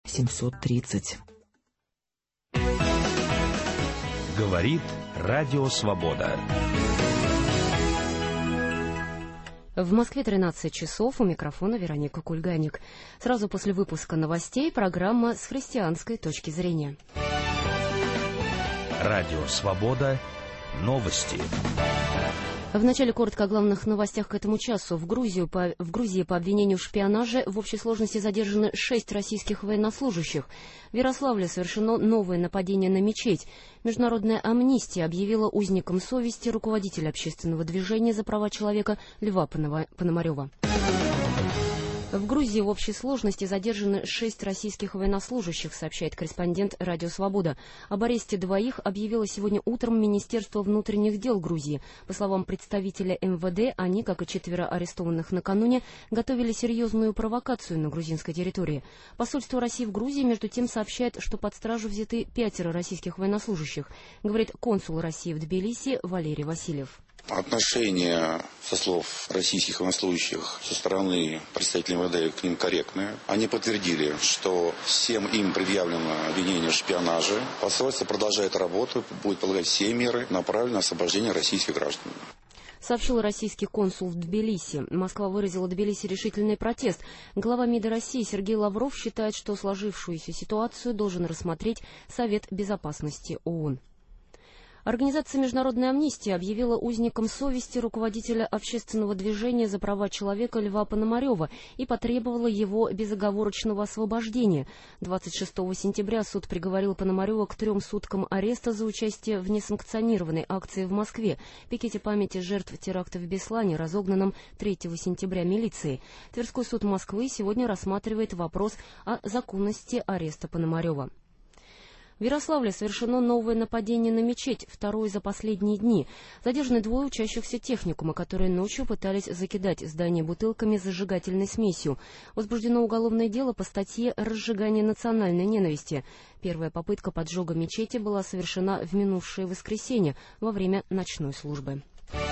730. Говорит Радио Свобода. В Москве 13 часов, у микрофона Вероника Кульганик. Сразу после выпуска новостей программа «С христианской точки зрения». Радио Свобода. Новости. В начале коротко о главных новостях к этому часу. В Грузии по обвинению в шпионаже в общей сложности задержаны 6 российских военнослужащих. В Ярославле совершено новое нападение на мечеть. Международная амнистия объявила узником совести руководителя общественного движения за права человека Льва Пономарева. В Грузии в общей сложности задержаны 6 российских военнослужащих, сообщает корреспондент «Радио Свобода». Об аресте двоих объявило сегодня утром Министерство внутренних дел Грузии. По словам представителя МВД, они, как и 4 арестованных накануне, готовили серьезную провокацию на грузинской территории. Посольство России в Грузии, между тем, сообщает, что под стражу взяты 5 российских военнослужащих, говорит консул России в Тбилиси Валерий Васильев. Отношение, со слов российских военнослужащих, со стороны представителей МВД к ним корректное. Они подтвердили, что всем им предъявлено обвинение в шпионаже. Посольство продолжает работу, будет прилагать все меры, направленные на освобождение российских граждан. Сообщил российский консул в Тбилиси. Москва выразила Тбилиси решительный протест. Глава МИДа России Сергей Лавров считает, что сложившуюся ситуацию должен рассмотреть Совет Безопасности ООН. Организация «Международная амнистия» объявила узником совести руководителя общественного движения за права человека Льва Пономарева и потребовала его безоговорочного освобождения. 26 сентября суд приговорил Пономарева к 3 суткам ареста за участие в несанкционированной акции в Москве, пикете памяти жертв теракта в Беслане, разогнанном 3 сентября милицией. Тверской суд Москвы сегодня рассматривает вопрос о законности ареста Пономарева. В Ярославле совершено новое нападение на мечеть, второе за последние дни. Задержаны 2 учащихся техникума, которые ночью пытались закидать здание бутылками с зажигательной смесью. Возбуждено уголовное дело по статье «Разжигание национальной ненависти». Первая попытка поджога мечети была совершена в минувшее воскресенье во время ночной службы.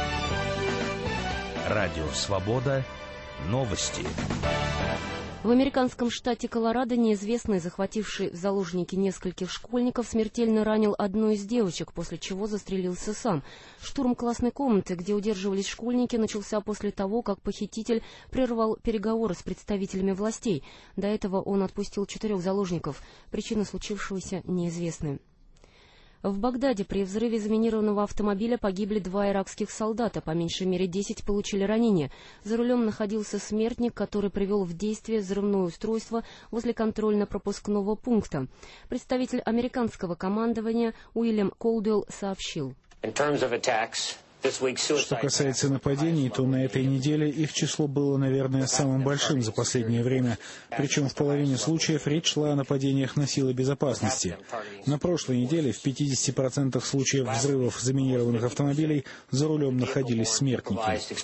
Радио Свобода. Новости. В американском штате Колорадо неизвестный, захвативший в заложники нескольких школьников, смертельно ранил одну из девочек, после чего застрелился сам. Штурм классной комнаты, где удерживались школьники, начался после того, как похититель прервал переговоры с представителями властей. До этого он отпустил 4 заложников. Причина случившегося неизвестна. В Багдаде при взрыве заминированного автомобиля погибли 2 иракских солдата, по меньшей мере 10 получили ранения. За рулем находился смертник, который привел в действие взрывное устройство возле контрольно-пропускного пункта. Представитель американского командования Уильям Колдуэлл сообщил. Что касается нападений, то на этой неделе их число было, наверное, самым большим за последнее время. Причем в половине случаев речь шла о нападениях на силы безопасности. На прошлой неделе в 50% случаев взрывов заминированных автомобилей за рулем находились смертники.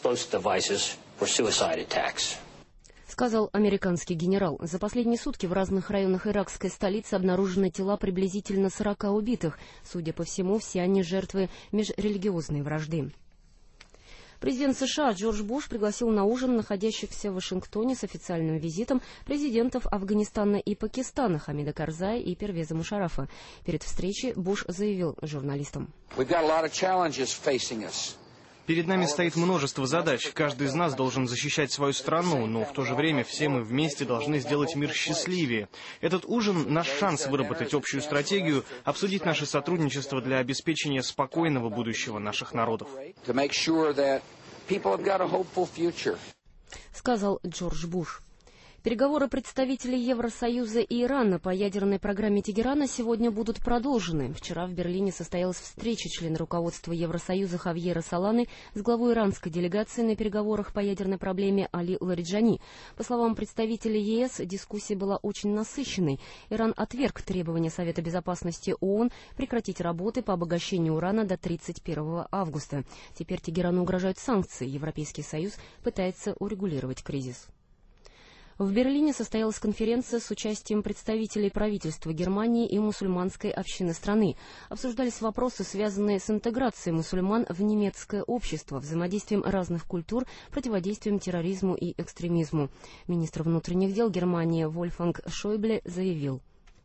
Сказал американский генерал. За последние сутки в разных районах иракской столицы обнаружены тела приблизительно 40 убитых. Судя по всему, все они жертвы межрелигиозной вражды. Президент США Джордж Буш пригласил на ужин находящихся в Вашингтоне с официальным визитом президентов Афганистана и Пакистана Хамида Карзая и Первеза Мушаррафа. Перед встречей Буш заявил журналистам. Перед нами стоит множество задач. Каждый из нас должен защищать свою страну, но в то же время все мы вместе должны сделать мир счастливее. Этот ужин — наш шанс выработать общую стратегию, обсудить наше сотрудничество для обеспечения спокойного будущего наших народов. Сказал Джордж Буш. Переговоры представителей Евросоюза и Ирана по ядерной программе Тегерана сегодня будут продолжены. Вчера в Берлине состоялась встреча члена руководства Евросоюза Хавьера Соланы с главой иранской делегации на переговорах по ядерной проблеме Али Лариджани. По словам представителей ЕС, дискуссия была очень насыщенной. Иран отверг требования Совета Безопасности ООН прекратить работы по обогащению урана до 31 августа. Теперь Тегерану угрожают санкции. Европейский Союз пытается урегулировать кризис. В Берлине состоялась конференция с участием представителей правительства Германии и мусульманской общины страны. Обсуждались вопросы, связанные с интеграцией мусульман в немецкое общество, взаимодействием разных культур, противодействием терроризму и экстремизму. Министр внутренних дел Германии Вольфганг Шойбле заявил: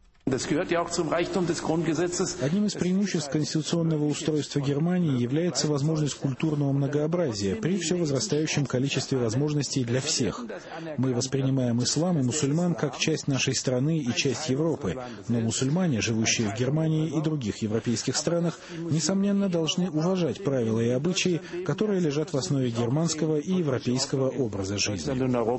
Одним из преимуществ конституционного устройства Германии является возможность культурного многообразия при все возрастающем количестве возможностей для всех. Мы воспринимаем ислам и мусульман как часть нашей страны и часть Европы, но мусульмане, живущие в Германии и других европейских странах, несомненно, должны уважать правила и обычаи, которые лежат в основе германского и европейского образа жизни.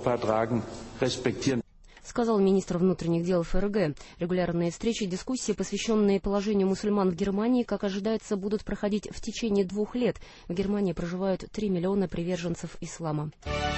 Сказал министр внутренних дел ФРГ. Регулярные встречи и дискуссии, посвященные положению мусульман в Германии, как ожидается, будут проходить в течение 2 лет. В Германии проживают 3 миллиона приверженцев ислама.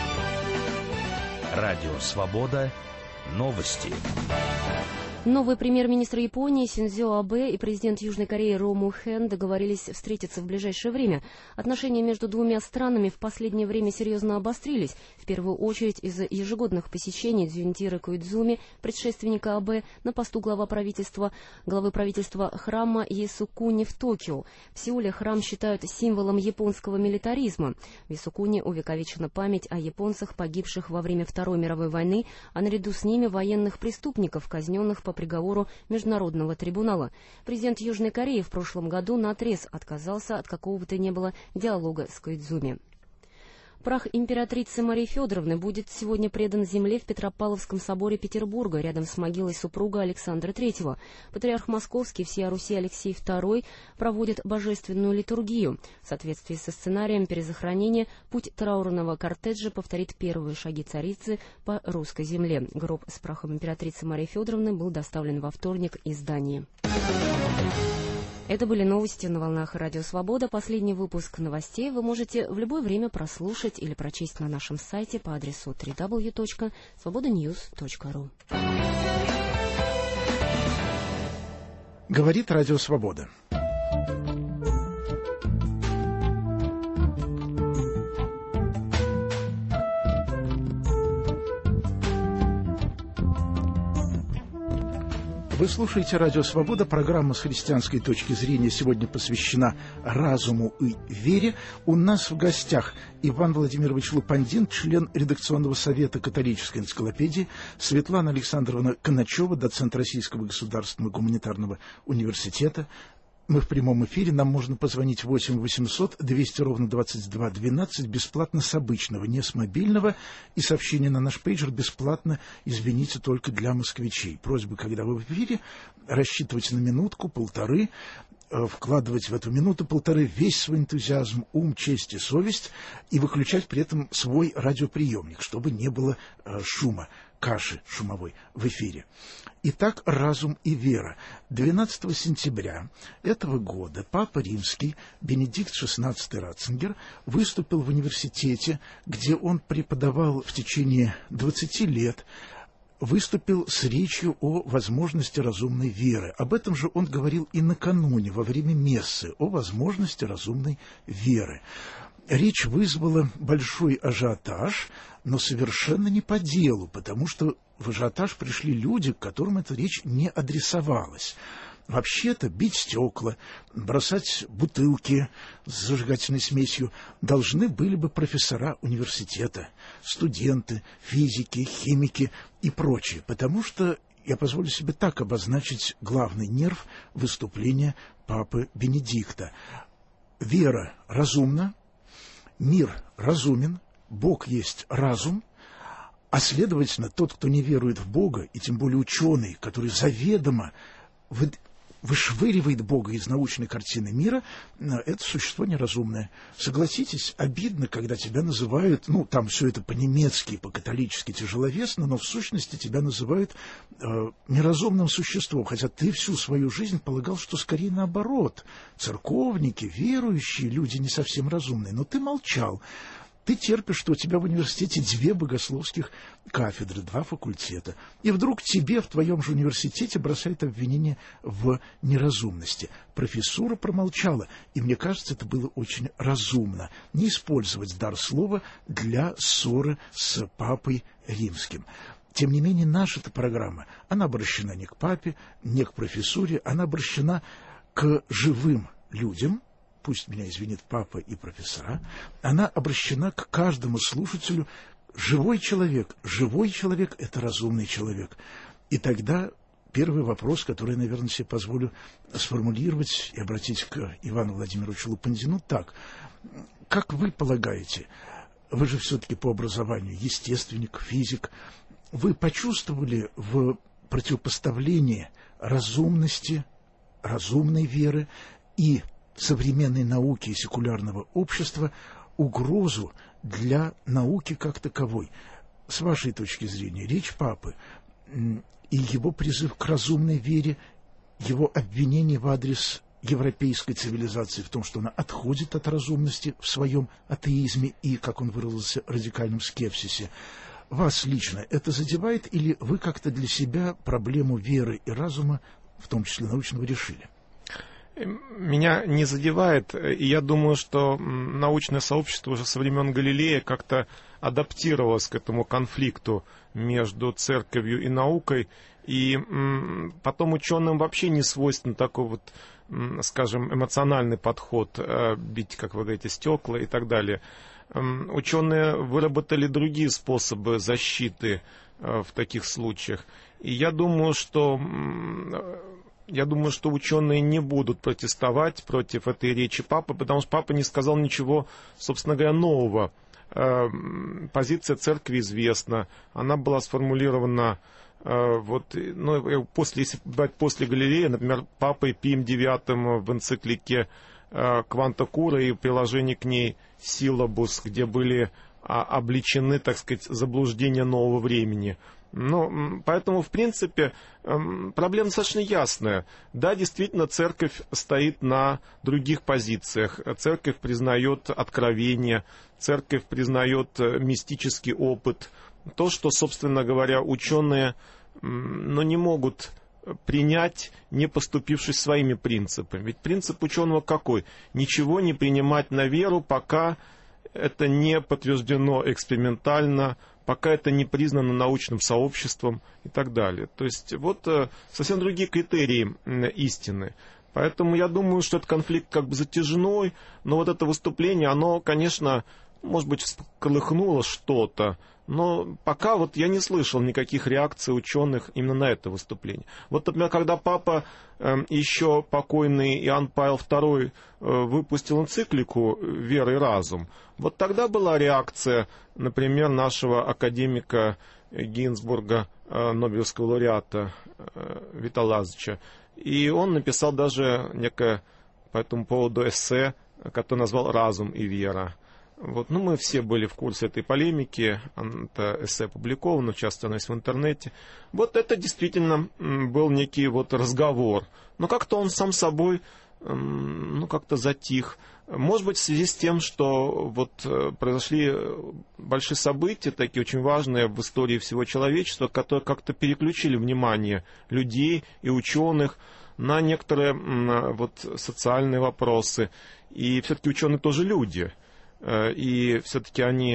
Радио «Свобода». Новости. Новый премьер-министр Японии Синдзо Абэ и президент Южной Кореи Ро Му Хэн договорились встретиться в ближайшее время. Отношения между двумя странами в последнее время серьезно обострились, в первую очередь из-за ежегодных посещений Дзюньтира Коидзуми, предшественника Абэ, на посту главы правительства храма Ясукуни в Токио. В Сеуле храм считают символом японского милитаризма. В Ясукуни увековечена память о японцах, погибших во время Второй мировой войны, а наряду с ними военных преступников, казненных по приговору Международного трибунала. Президент Южной Кореи в прошлом году наотрез отказался от какого бы то ни было диалога с Коидзуми. Прах императрицы Марии Федоровны будет сегодня предан земле в Петропавловском соборе Петербурга, рядом с могилой супруга Александра III. Патриарх Московский всея Руси Алексей II проводит божественную литургию. В соответствии со сценарием перезахоронения путь траурного кортеджа повторит первые шаги царицы по русской земле. Гроб с прахом императрицы Марии Федоровны был доставлен во вторник из Дании. Это были новости на волнах Радио Свобода. Последний выпуск новостей вы можете в любое время прослушать или прочесть на нашем сайте по адресу www.svobodanews.ru. Говорит Радио Свобода. Вы слушаете «Радио Свобода». Программа с христианской точки зрения сегодня посвящена разуму и вере. У нас в гостях Иван Владимирович Лупандин, член редакционного совета католической энциклопедии, Светлана Александровна Коначева, доцент Российского государственного гуманитарного университета. Мы в прямом эфире, нам можно позвонить 8 800 200 ровно 22 12, бесплатно с обычного, не с мобильного, и сообщение на наш пейджер бесплатно, извините, только для москвичей. Просьба, когда вы в эфире, рассчитывать на минутку-полторы, вкладывать в эту минуту-полторы весь свой энтузиазм, ум, честь и совесть, и выключать при этом свой радиоприемник, чтобы не было шума, каши шумовой в эфире. Итак, разум и вера. 12 сентября этого года Папа Римский Бенедикт XVI Ратцингер выступил в университете, где он преподавал в течение 20 лет, выступил с речью о возможности разумной веры. Об этом же он говорил и накануне, во время мессы, о возможности разумной веры. Речь вызвала большой ажиотаж, но совершенно не по делу, потому что в ажиотаж пришли люди, к которым эта речь не адресовалась. Вообще-то бить стекла, бросать бутылки с зажигательной смесью должны были бы профессора университета, студенты, физики, химики и прочие, потому что, я позволю себе так обозначить главный нерв выступления Папы Бенедикта. Вера разумна, мир разумен, Бог есть разум, а следовательно, тот, кто не верует в Бога, и тем более ученый, который заведомо вышвыривает Бога из научной картины мира, это существо неразумное. Согласитесь, обидно, когда тебя называют, там все это по-немецки, по-католически тяжеловесно, но в сущности тебя называют неразумным существом, хотя ты всю свою жизнь полагал, что скорее наоборот. Церковники, верующие люди не совсем разумные, но ты молчал. Ты терпишь, что у тебя в университете 2 богословских кафедры, 2 факультета. И вдруг тебе в твоем же университете бросают обвинение в неразумности. Профессура промолчала, и мне кажется, это было очень разумно. Не использовать дар слова для ссоры с Папой Римским. Тем не менее, наша-то программа, она обращена не к папе, не к профессуре, она обращена к живым людям, пусть меня извинит папа и профессора, она обращена к каждому слушателю. Живой человек – это разумный человек. И тогда первый вопрос, который, наверное, себе позволю сформулировать и обратить к Ивану Владимировичу Лупандину так. Как вы полагаете, вы же все-таки по образованию естественник, физик, вы почувствовали в противопоставлении разумности, разумной веры и современной науки и секулярного общества угрозу для науки как таковой? С вашей точки зрения, речь папы и его призыв к разумной вере, его обвинение в адрес европейской цивилизации в том, что она отходит от разумности в своем атеизме и, как он выразился, радикальном скепсисе, вас лично это задевает, или вы как-то для себя проблему веры и разума, в том числе научного, решили? Меня не задевает, и я думаю, что научное сообщество уже со времен Галилея как-то адаптировалось к этому конфликту между церковью и наукой, и потом ученым вообще не свойствен такой вот, скажем, эмоциональный подход, бить, как вы говорите, стекла и так далее. Ученые выработали другие способы защиты в таких случаях, и я думаю, что ученые не будут протестовать против этой речи папы, потому что папа не сказал ничего, собственно говоря, нового. Позиция церкви известна, она была сформулирована если брать после Галилея, например, папой Пием IX в энциклике «Quanta Cura» и приложении к ней «Силабус», где были обличены, так сказать, заблуждения нового времени. Поэтому, в принципе, проблема достаточно ясная. Да, действительно, церковь стоит на других позициях. Церковь признает откровение, церковь признает мистический опыт. То, что, собственно говоря, ученые не могут принять, не поступившись своими принципами. Ведь принцип ученого какой? Ничего не принимать на веру, пока это не подтверждено экспериментально, пока это не признано научным сообществом и так далее. То есть вот совсем другие критерии истины. Поэтому я думаю, что этот конфликт как бы затяжной, но вот это выступление, оно, конечно, может быть, всколыхнуло что-то, но пока вот я не слышал никаких реакций ученых именно на это выступление. Вот, например, когда папа, еще покойный Иоанн Павел II, выпустил энциклику «Вера и разум», вот тогда была реакция, например, нашего академика Гинзбурга, Нобелевского лауреата Вита Лазаревича. И он написал даже некое по этому поводу эссе, которое назвал «Разум и вера». Вот, мы все были в курсе этой полемики, это эссе опубликовано, часто оно есть в интернете. Вот это действительно был некий вот разговор, но как-то он сам собой, как-то затих. Может быть, в связи с тем, что вот произошли большие события, такие очень важные в истории всего человечества, которые как-то переключили внимание людей и ученых на некоторые вот социальные вопросы. И все-таки ученые тоже люди. И все-таки они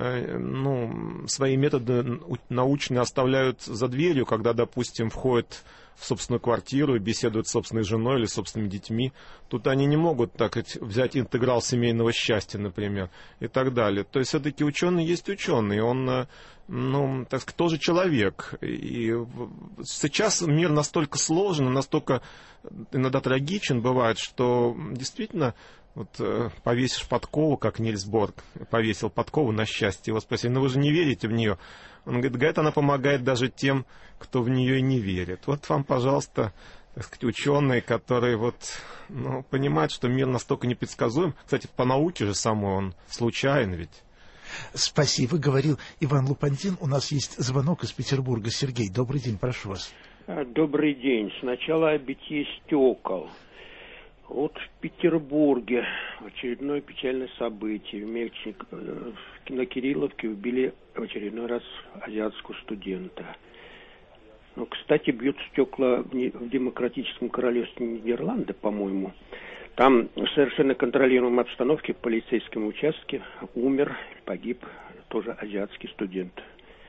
свои методы научные оставляют за дверью, когда, допустим, входят в собственную квартиру и беседуют с собственной женой или с собственными детьми. Тут они не могут, так сказать, взять интеграл семейного счастья, например, и так далее. То есть все-таки ученый есть ученый, он, так сказать, тоже человек. И сейчас мир настолько сложен, настолько иногда трагичен бывает, что действительно... Вот повесишь подкову, как Нильс Бор повесил подкову на счастье. Его спросили, вы же не верите в нее? Он говорит, она помогает даже тем, кто в нее и не верит. Вот вам, пожалуйста, так сказать, ученые, которые понимают, что мир настолько непредсказуем. Кстати, по науке же самой он случайен ведь. Спасибо, говорил Иван Лупандин. У нас есть звонок из Петербурга. Сергей, добрый день, прошу вас. Добрый день. Сначала о битье стекол. Вот в Петербурге очередное печальное событие. На Кирилловке убили в очередной раз азиатского студента. Кстати, бьют стекла в Демократическом королевстве Нидерланды, по-моему. Там в совершенно контролируемой обстановке в полицейском участке погиб тоже азиатский студент.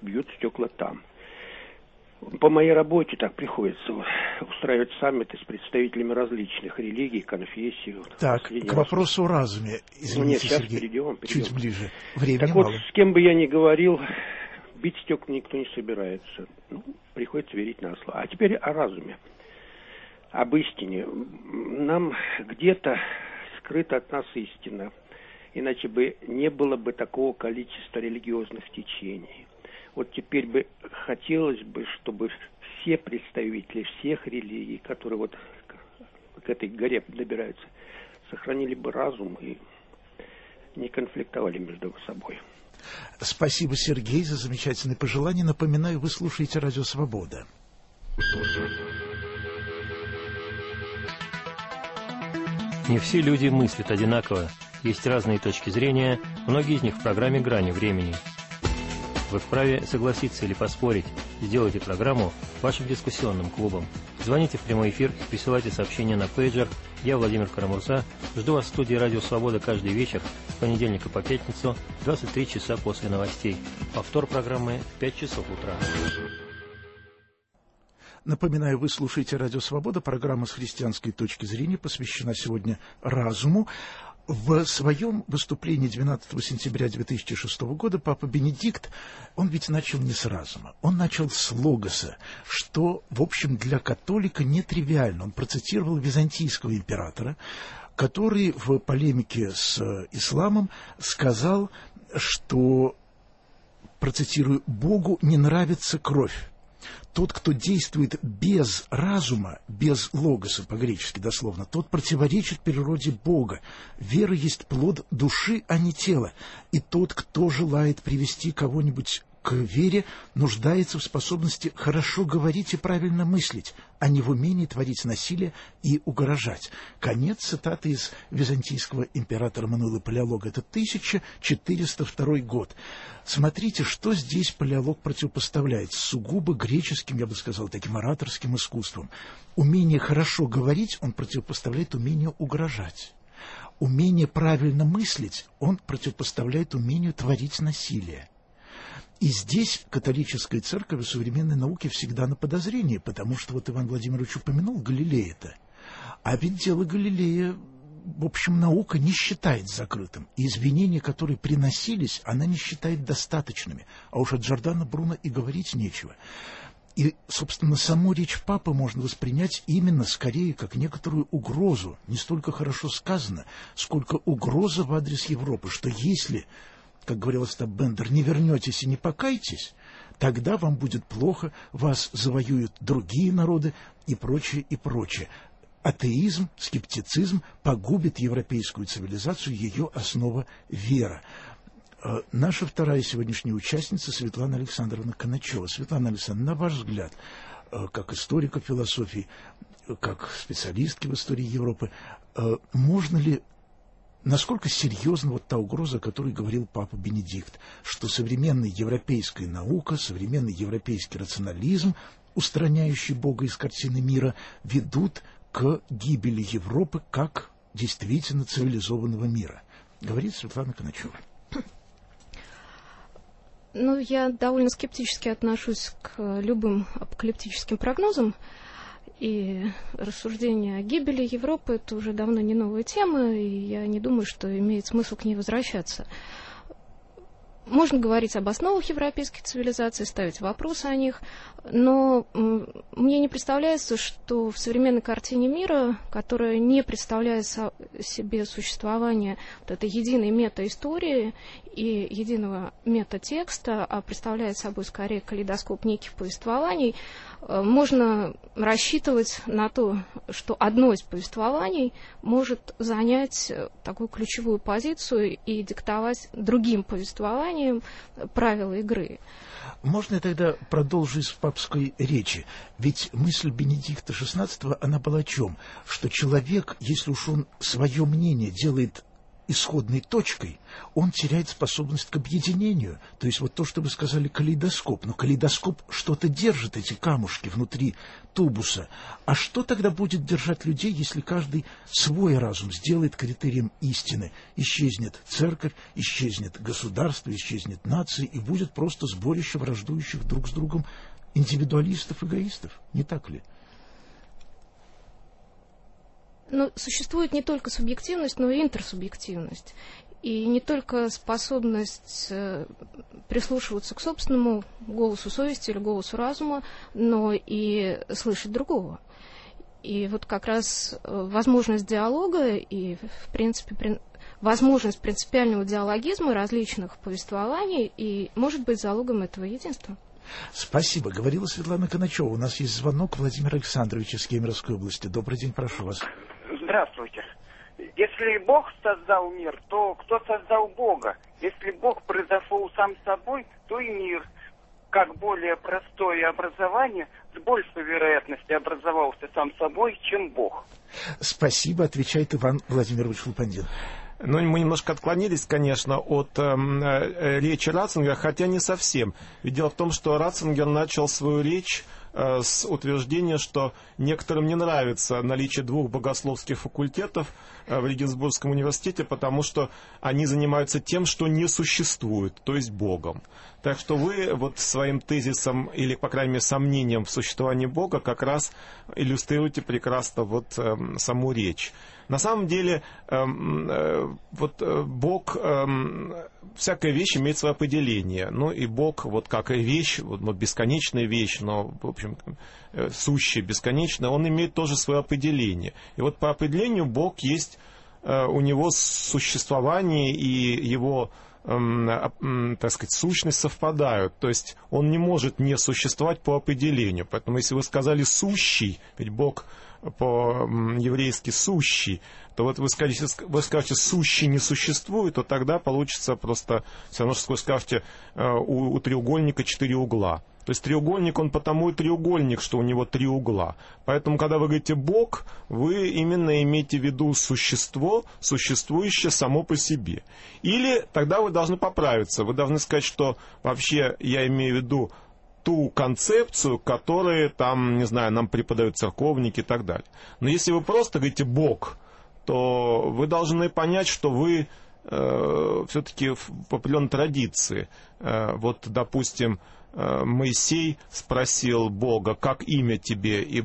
бьют стекла там. По моей работе так приходится устраивать саммиты с представителями различных религий, конфессий. Так, к вопросу о разуме. Извините, сейчас Сергей, перейдем. чуть ближе. Времени так мало. вот, с кем бы я ни говорил, бить стекла никто не собирается. Приходится верить на слово. А теперь о разуме, об истине. Нам где-то скрыта от нас истина, иначе бы не было бы такого количества религиозных течений. Вот теперь бы хотелось бы, чтобы все представители всех религий, которые вот к этой горе добираются, сохранили бы разум и не конфликтовали между собой. Спасибо, Сергей, за замечательные пожелания. Напоминаю, вы слушаете «Радио Свобода». Не все люди мыслят одинаково. Есть разные точки зрения, многие из них в программе «Грани времени». Вы вправе согласиться или поспорить. Сделайте программу вашим дискуссионным клубом. Звоните в прямой эфир и присылайте сообщения на пейджер. Я, Владимир Карамурза, жду вас в студии «Радио Свобода» каждый вечер с понедельника по пятницу, 23 часа после новостей. Повтор программы в 5 часов утра. Напоминаю, вы слушаете «Радио Свобода». Программа с христианской точки зрения посвящена сегодня разуму. В своем выступлении 12 сентября 2006 года Папа Бенедикт, он ведь начал не с разума, он начал с логоса, что, в общем, для католика нетривиально. Он процитировал византийского императора, который в полемике с исламом сказал, что, процитирую, «Богу не нравится кровь. Тот, кто действует без разума, без логоса, по-гречески дословно, тот противоречит природе Бога. Вера есть плод души, а не тела. И тот, кто желает привести кого-нибудь к вере, нуждается в способности хорошо говорить и правильно мыслить, а не в умении творить насилие и угрожать». Конец цитаты из византийского императора Мануила Палеолога. Это 1402 год. Смотрите, что здесь Палеолог противопоставляет сугубо греческим, я бы сказал, таким ораторским искусством. Умение хорошо говорить он противопоставляет умению угрожать. Умение правильно мыслить он противопоставляет умению творить насилие. И здесь католическая церковь и современной науки всегда на подозрении, потому что вот Иван Владимирович упомянул Галилея-то. А ведь дело Галилея, в общем, наука не считает закрытым. И извинения, которые приносились, она не считает достаточными. А уж от Джордано Бруно и говорить нечего. И, собственно, саму речь Папы можно воспринять именно скорее как некоторую угрозу. Не столько хорошо сказано, сколько угроза в адрес Европы, что если, как говорил Остап Бендер, не вернетесь и не покайтесь, тогда вам будет плохо, вас завоюют другие народы и прочее, и прочее. Атеизм, скептицизм погубит европейскую цивилизацию, ее основа — вера. Наша вторая сегодняшняя участница Светлана Александровна Коначева. Светлана Александровна, на ваш взгляд, как историка философии, как специалистки в истории Европы, можно ли, насколько серьезна вот та угроза, о которой говорил Папа Бенедикт, что современная европейская наука, современный европейский рационализм, устраняющий Бога из картины мира, ведут к гибели Европы как действительно цивилизованного мира? Говорит Светлана Коначева. Ну, я довольно скептически отношусь к любым апокалиптическим прогнозам. И рассуждения о гибели Европы — это уже давно не новая тема, и я не думаю, что имеет смысл к ней возвращаться. Можно говорить об основах европейской цивилизации, ставить вопросы о них, но мне не представляется, что в современной картине мира, которая не представляет себе существование вот этой единой метаистории и единого метатекста, а представляет собой скорее калейдоскоп неких повествований, можно рассчитывать на то, что одно из повествований может занять такую ключевую позицию и диктовать другим повествованиям правила игры. Можно я тогда продолжу из папской речи? Ведь мысль Бенедикта XVI, она была о чем? Что человек, если уж он свое мнение делает исходной точкой, он теряет способность к объединению. То есть вот то, что вы сказали, калейдоскоп. Но калейдоскоп что-то держит, эти камушки внутри тубуса. А что тогда будет держать людей, если каждый свой разум сделает критерием истины? Исчезнет церковь, исчезнет государство, исчезнет нация, и будет просто сборище враждующих друг с другом индивидуалистов-эгоистов. Не так ли? Но существует не только субъективность, но и интерсубъективность. И не только способность прислушиваться к собственному голосу совести или голосу разума, но и слышать другого. И вот как раз возможность диалога и, в принципе, возможность принципиального диалогизма различных повествований и может быть залогом этого единства. Спасибо. Говорила Светлана Коначева. У нас есть звонок Владимира Александровича из Кемеровской области. Добрый день, прошу вас. Здравствуйте. Если Бог создал мир, то кто создал Бога? Если Бог произошел сам собой, то и мир, как более простое образование, с большей вероятностью образовался сам собой, чем Бог. Спасибо, отвечает Иван Владимирович Лупандин. Ну, мы немножко отклонились, конечно, от речи Ратцингера, хотя не совсем. Ведь дело в том, что Ратцингер начал свою речь с утверждения, что некоторым не нравится наличие двух богословских факультетов в Регенсбургском университете, потому что они занимаются тем, что не существует, то есть Богом. Так что вы вот своим тезисом, или, по крайней мере, сомнением в существовании Бога как раз иллюстрируете прекрасно вот саму речь. На самом деле, вот Бог, всякая вещь имеет свое определение. Ну и Бог, вот как и вещь, вот бесконечная вещь, но, в общем, сущая, бесконечная, он имеет тоже свое определение. И вот по определению Бог есть, у него существование и его, так сказать, сущность совпадают. То есть он не может не существовать по определению. Поэтому если вы сказали «сущий», ведь Бог по-еврейски «сущий», то вот вы скажете «сущий не существует», то тогда получится просто все равно, что вы скажете у треугольника 4 угла. То есть треугольник, он потому и треугольник, что у него 3 угла. Поэтому, когда вы говорите «Бог», вы именно имеете в виду существо, существующее само по себе. Или тогда вы должны поправиться. Вы должны сказать, что вообще я имею в виду ту концепцию, которую там, не знаю, нам преподают церковники и так далее. Но если вы просто говорите «Бог», то вы должны понять, что вы все-таки в определенной традиции. Вот, допустим, Моисей спросил Бога, как имя тебе, и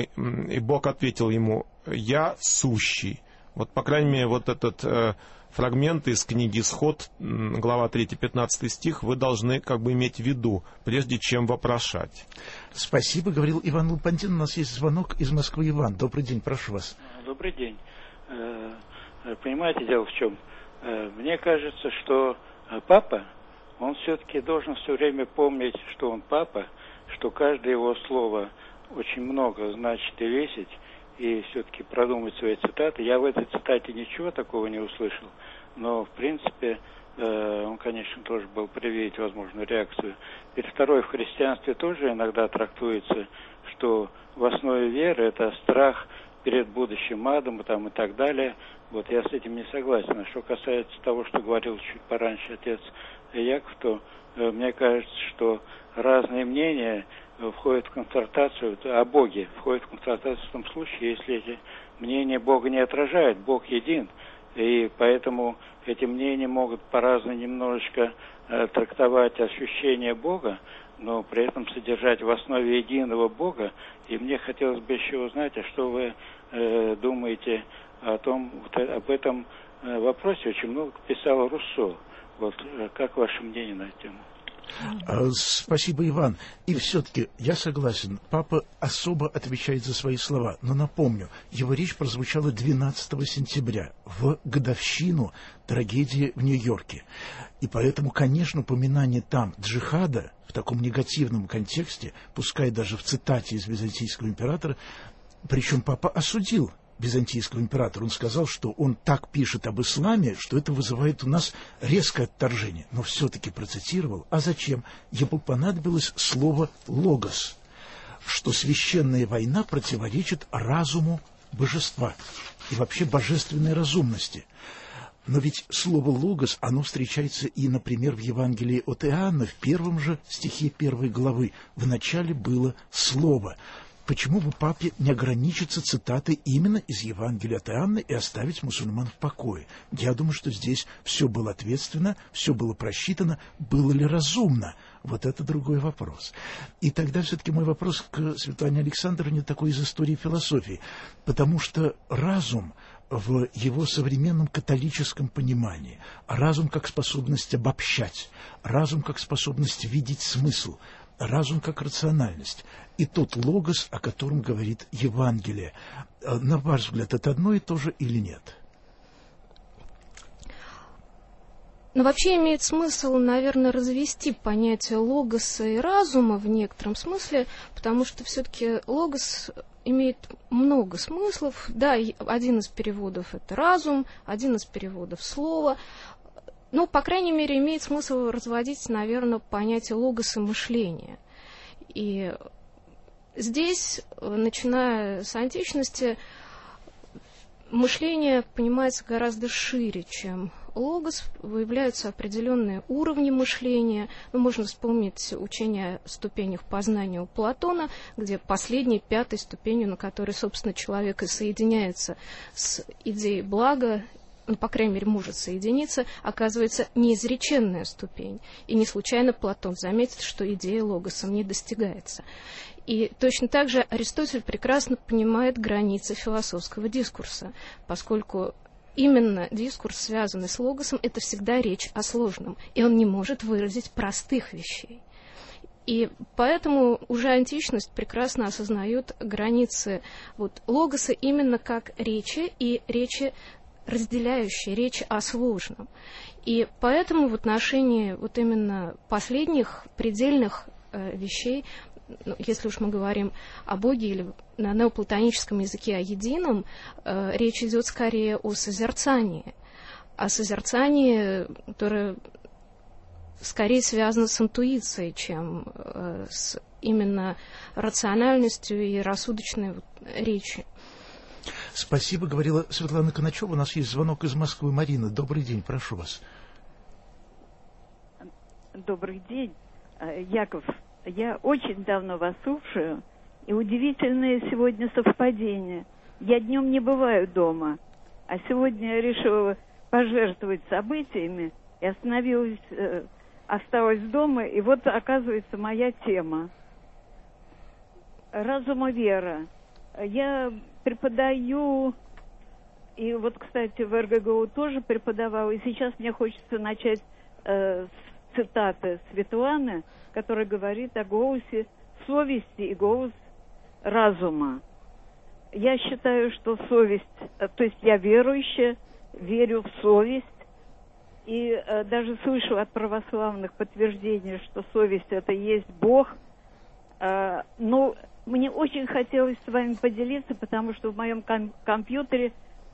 Бог ответил ему, я сущий. Вот, по крайней мере, вот этот фрагмент из книги «Исход», глава 3, 15 стих, вы должны как бы иметь в виду, прежде чем вопрошать. Спасибо, говорил Иван Лупандин. У нас есть звонок из Москвы. Иван, добрый день, прошу вас. Добрый день. Понимаете, дело в чем? Мне кажется, что папа, он все-таки должен все время помнить, что он папа, что каждое его слово очень много значит и весит, и все-таки продумать свои цитаты. Я в этой цитате ничего такого не услышал, но, в принципе, он, конечно, должен был предвидеть возможную реакцию. Теперь второе, в христианстве тоже иногда трактуется, что в основе веры это страх перед будущим адом и так далее. Вот я с этим не согласен. А что касается того, что говорил чуть пораньше отец Яков, то мне кажется, что разные мнения входят в конфронтацию о Боге, входят в конфронтацию в том случае, если эти мнения Бога не отражают. Бог един, и поэтому эти мнения могут по-разному немножечко трактовать ощущение Бога, но при этом содержать в основе единого Бога. И мне хотелось бы еще узнать, а что вы думаете о том, об этом вопросе. Очень много писал Руссо. Вот как ваше мнение на эту тему? Спасибо, Иван. И все-таки я согласен, папа особо отвечает за свои слова. Но напомню, его речь прозвучала 12 сентября, в годовщину трагедии в Нью-Йорке. И поэтому, конечно, упоминание там джихада в таком негативном контексте, пускай даже в цитате из византийского императора, причем папа осудил византийского императора. Он сказал, что он так пишет об исламе, что это вызывает у нас резкое отторжение. Но все-таки процитировал. А зачем? Ему понадобилось слово «логос», что священная война противоречит разуму божества и вообще божественной разумности. Но ведь слово «логос», оно встречается и, например, в Евангелии от Иоанна, в первом же стихе 1 главы. В начале было слово. Почему бы папе не ограничиться цитатой именно из Евангелия от Иоанна и оставить мусульман в покое? Я думаю, что здесь все было ответственно, все было просчитано. Было ли разумно? Вот это другой вопрос. И тогда все-таки мой вопрос к Светлане Александровне такой из истории философии. Потому что разум в его современном католическом понимании, разум как способность обобщать, разум как способность видеть смысл, разум как рациональность, и тот логос, о котором говорит Евангелие. На ваш взгляд, это одно и то же или нет? Но вообще имеет смысл, наверное, развести понятие логоса и разума в некотором смысле, потому что все-таки логос имеет много смыслов. Да, один из переводов — это разум, один из переводов — слово. Ну, по крайней мере, имеет смысл разводить, наверное, понятие логоса мышления. И здесь, начиная с античности, мышление понимается гораздо шире, чем логос. Выявляются определенные уровни мышления. Ну, можно вспомнить учение о ступенях познания у Платона, где последней, пятой ступенью, на которой, собственно, человек и соединяется с идеей блага, ну, по крайней мере, может соединиться, оказывается неизреченная ступень. И не случайно Платон заметит, что идея логосом не достигается. И точно так же Аристотель прекрасно понимает границы философского дискурса, поскольку именно дискурс, связанный с логосом, это всегда речь о сложном, и он не может выразить простых вещей. И поэтому уже античность прекрасно осознает границы логоса именно как речи, и речи разделяющей, речь о сложном. И поэтому в отношении именно последних предельных вещей, если уж мы говорим о Боге или на неоплатоническом языке о едином, речь идет скорее о созерцании. О созерцании, которое скорее связано с интуицией, чем с именно рациональностью и рассудочной речью. Спасибо, говорила Светлана Коначева. У нас есть звонок из Москвы. Марина, добрый день, прошу вас. Добрый день, Яков. Я очень давно вас слушаю, и удивительное сегодня совпадение. Я днем не бываю дома, а сегодня я решила пожертвовать событиями и осталась дома, и вот оказывается моя тема. Разум и вера. Я преподаю, и кстати, в РГГУ тоже преподавала, и сейчас мне хочется начать с цитаты Светланы, которая говорит о голосе совести и голос разума. Я считаю, что совесть, то есть я верующая, верю в совесть, и даже слышу от православных подтверждение, что совесть — это и есть Бог. Но мне очень хотелось с вами поделиться, потому что в моем компьютере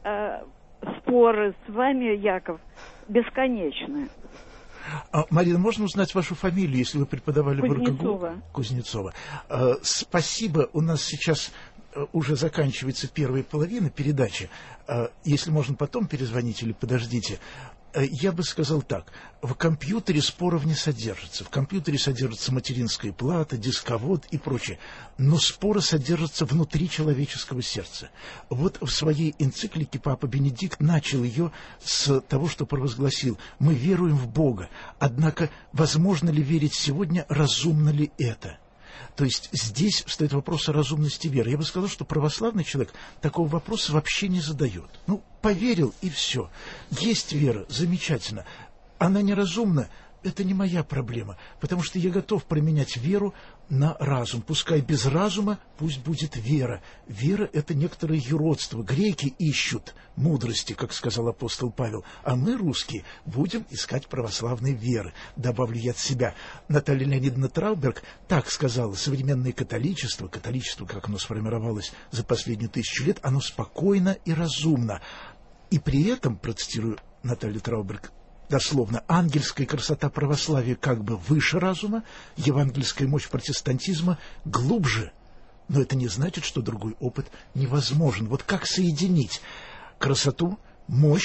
споры с вами, Яков, бесконечны. Марина, можно узнать вашу фамилию, если вы преподавали в РГГУ? Кузнецова. Спасибо. У нас сейчас уже заканчивается первая половина передачи. Если можно потом перезвонить или подождите. Я бы сказал так. В компьютере споров не содержится. В компьютере содержится материнская плата, дисковод и прочее. Но споры содержатся внутри человеческого сердца. Вот в своей энциклике Папа Бенедикт начал ее с того, что провозгласил: «Мы веруем в Бога, однако возможно ли верить сегодня, разумно ли это?» То есть здесь встает вопрос о разумности веры. Я бы сказал, что православный человек такого вопроса вообще не задает. Поверил и все. Есть вера, замечательно. Она неразумна, это не моя проблема, потому что я готов променять веру на разум. Пускай без разума, пусть будет вера. Вера — это некоторое юродство. Греки ищут мудрости, как сказал апостол Павел, а мы, русские, будем искать православной веры. Добавлю я от себя. Наталья Леонидовна Трауберг так сказала: современное католичество, как оно сформировалось за последние 1000 лет, оно спокойно и разумно. И при этом, процитирую Наталью Трауберг, дословно, ангельская красота православия как бы выше разума, евангельская мощь протестантизма глубже. Но это не значит, что другой опыт невозможен. Вот как соединить красоту, мощь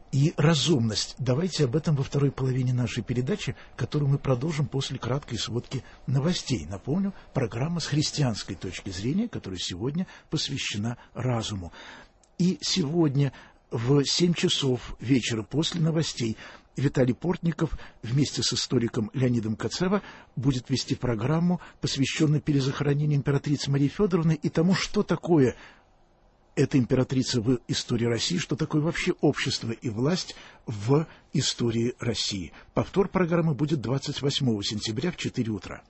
и разумность. Давайте об этом во второй половине нашей передачи, которую мы продолжим после краткой сводки новостей. Напомню, программа с христианской точки зрения, которая сегодня посвящена разуму. И сегодня в 7 часов вечера после новостей Виталий Портников вместе с историком Леонидом Кацева будет вести программу, посвященную перезахоронению императрицы Марии Федоровны и тому, что такое эта императрица в истории России, что такое вообще общество и власть в истории России. Повтор программы будет 28 сентября в 4 утра.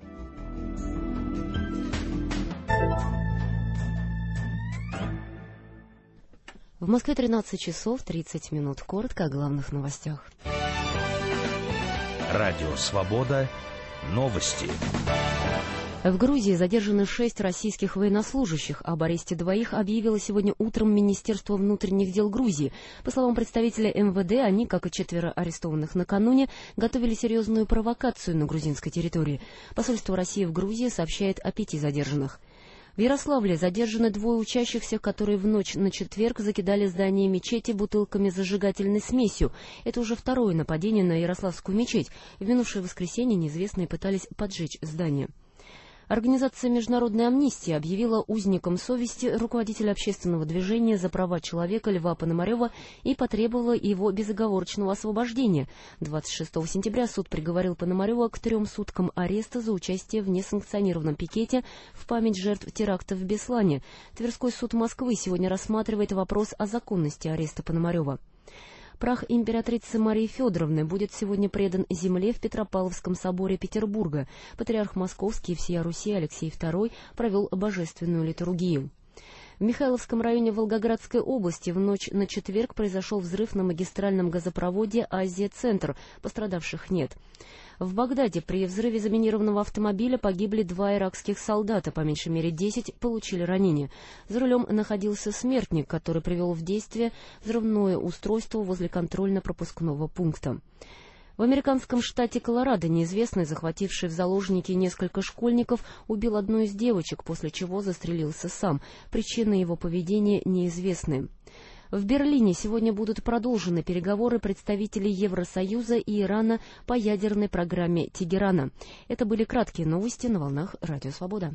В Москве 13 часов 30 минут. Коротко о главных новостях. Радио «Свобода». Новости. В Грузии задержаны 6 российских военнослужащих. Об аресте двоих объявило сегодня утром Министерство внутренних дел Грузии. По словам представителя МВД, они, как и 4 арестованных накануне, готовили серьезную провокацию на грузинской территории. Посольство России в Грузии сообщает о 5 задержанных. В Ярославле задержаны 2 учащихся, которые в ночь на четверг закидали здание мечети бутылками с зажигательной смесью. Это уже второе нападение на Ярославскую мечеть. В минувшее воскресенье неизвестные пытались поджечь здание. Организация «Международная амнистия» объявила узником совести руководителя общественного движения за права человека Льва Пономарева и потребовала его безоговорочного освобождения. 26 сентября суд приговорил Пономарева к 3 суткам ареста за участие в несанкционированном пикете в память жертв теракта в Беслане. Тверской суд Москвы сегодня рассматривает вопрос о законности ареста Пономарева. Прах императрицы Марии Федоровны будет сегодня предан земле в Петропавловском соборе Петербурга. Патриарх Московский и всея Руси Алексей II провел божественную литургию. В Михайловском районе Волгоградской области в ночь на четверг произошел взрыв на магистральном газопроводе «Азия-Центр». Пострадавших нет. В Багдаде при взрыве заминированного автомобиля погибли 2 иракских солдата, по меньшей мере 10 получили ранения. За рулем находился смертник, который привел в действие взрывное устройство возле контрольно-пропускного пункта. В американском штате Колорадо неизвестный, захвативший в заложники несколько школьников, убил одну из девочек, после чего застрелился сам. Причины его поведения неизвестны. В Берлине сегодня будут продолжены переговоры представителей Евросоюза и Ирана по ядерной программе Тегерана. Это были краткие новости на волнах Радио Свобода.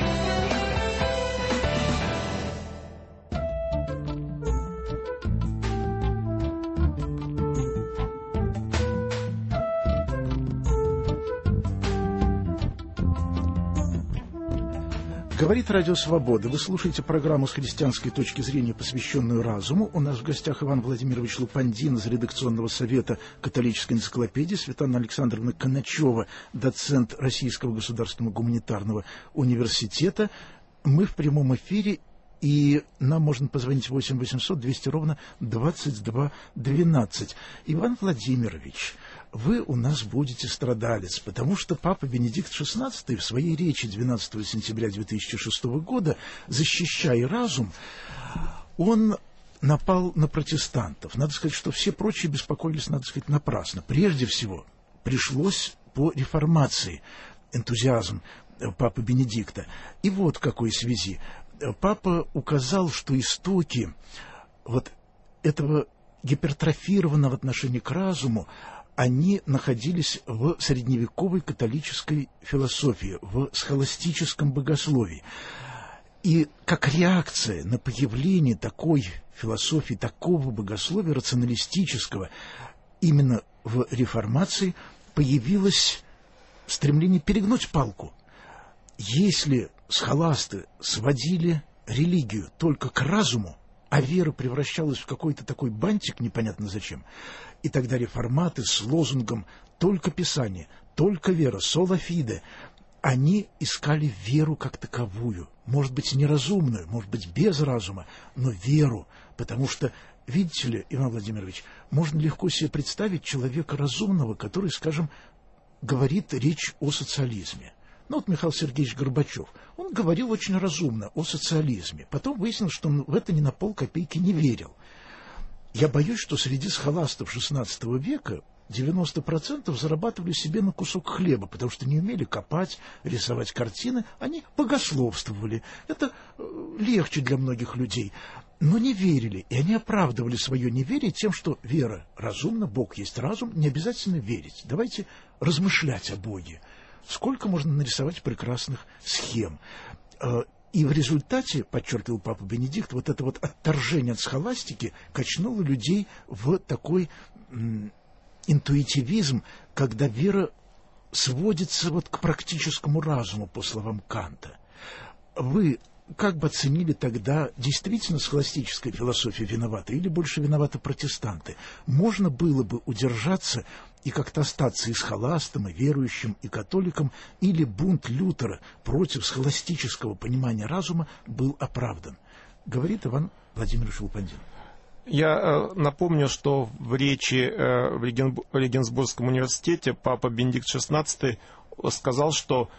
Говорит Радио Свобода. Вы слушаете программу с христианской точки зрения, посвященную разуму. У нас в гостях Иван Владимирович Лупандин из редакционного совета католической энциклопедии, Светлана Александровна Коначева, доцент Российского государственного гуманитарного университета. Мы в прямом эфире, и нам можно позвонить 8 800 200 ровно 22 12. Иван Владимирович, вы у нас будете страдалец, потому что Папа Бенедикт XVI в своей речи 12 сентября 2006 года, защищая разум, он напал на протестантов. Надо сказать, что все прочие беспокоились, надо сказать, напрасно. Прежде всего, пришлось по реформации энтузиазм Папы Бенедикта. И вот в какой связи. Папа указал, что истоки вот этого гипертрофированного отношения к разуму, они находились в средневековой католической философии, в схоластическом богословии. И как реакция на появление такой философии, такого богословия рационалистического, именно в реформации появилось стремление перегнуть палку. Если схоласты сводили религию только к разуму, а вера превращалась в какой-то такой бантик, непонятно зачем, и тогда реформаты с лозунгом «только Писание», «только вера», «сола фиде», они искали веру как таковую, может быть, неразумную, может быть, без разума, но веру, потому что, видите ли, Иван Владимирович, можно легко себе представить человека разумного, который, скажем, говорит речь о социализме. Ну вот Михаил Сергеевич Горбачев, он говорил очень разумно о социализме. Потом выяснилось, что он в это ни на полкопейки не верил. Я боюсь, что среди схоластов XVI века 90% зарабатывали себе на кусок хлеба, потому что не умели копать, рисовать картины, они богословствовали. Это легче для многих людей. но не верили, и они оправдывали свое неверие тем, что вера разумна, Бог есть разум, не обязательно верить. Давайте размышлять о Боге. Сколько можно нарисовать прекрасных схем. И в результате, подчеркивал папа Бенедикт, вот это вот отторжение от схоластики качнуло людей в такой интуитивизм, когда вера сводится вот к практическому разуму, по словам Канта. Вы как бы оценили тогда, действительно схоластическая философия виновата или больше виноваты протестанты? Можно было бы удержаться и как-то остаться и схоластом, и верующим, и католиком, или бунт Лютера против схоластического понимания разума был оправдан? Говорит Иван Владимирович Лупандин. Я напомню, что в речи в Регенсбургском университете папа Бенедикт XVI сказал, что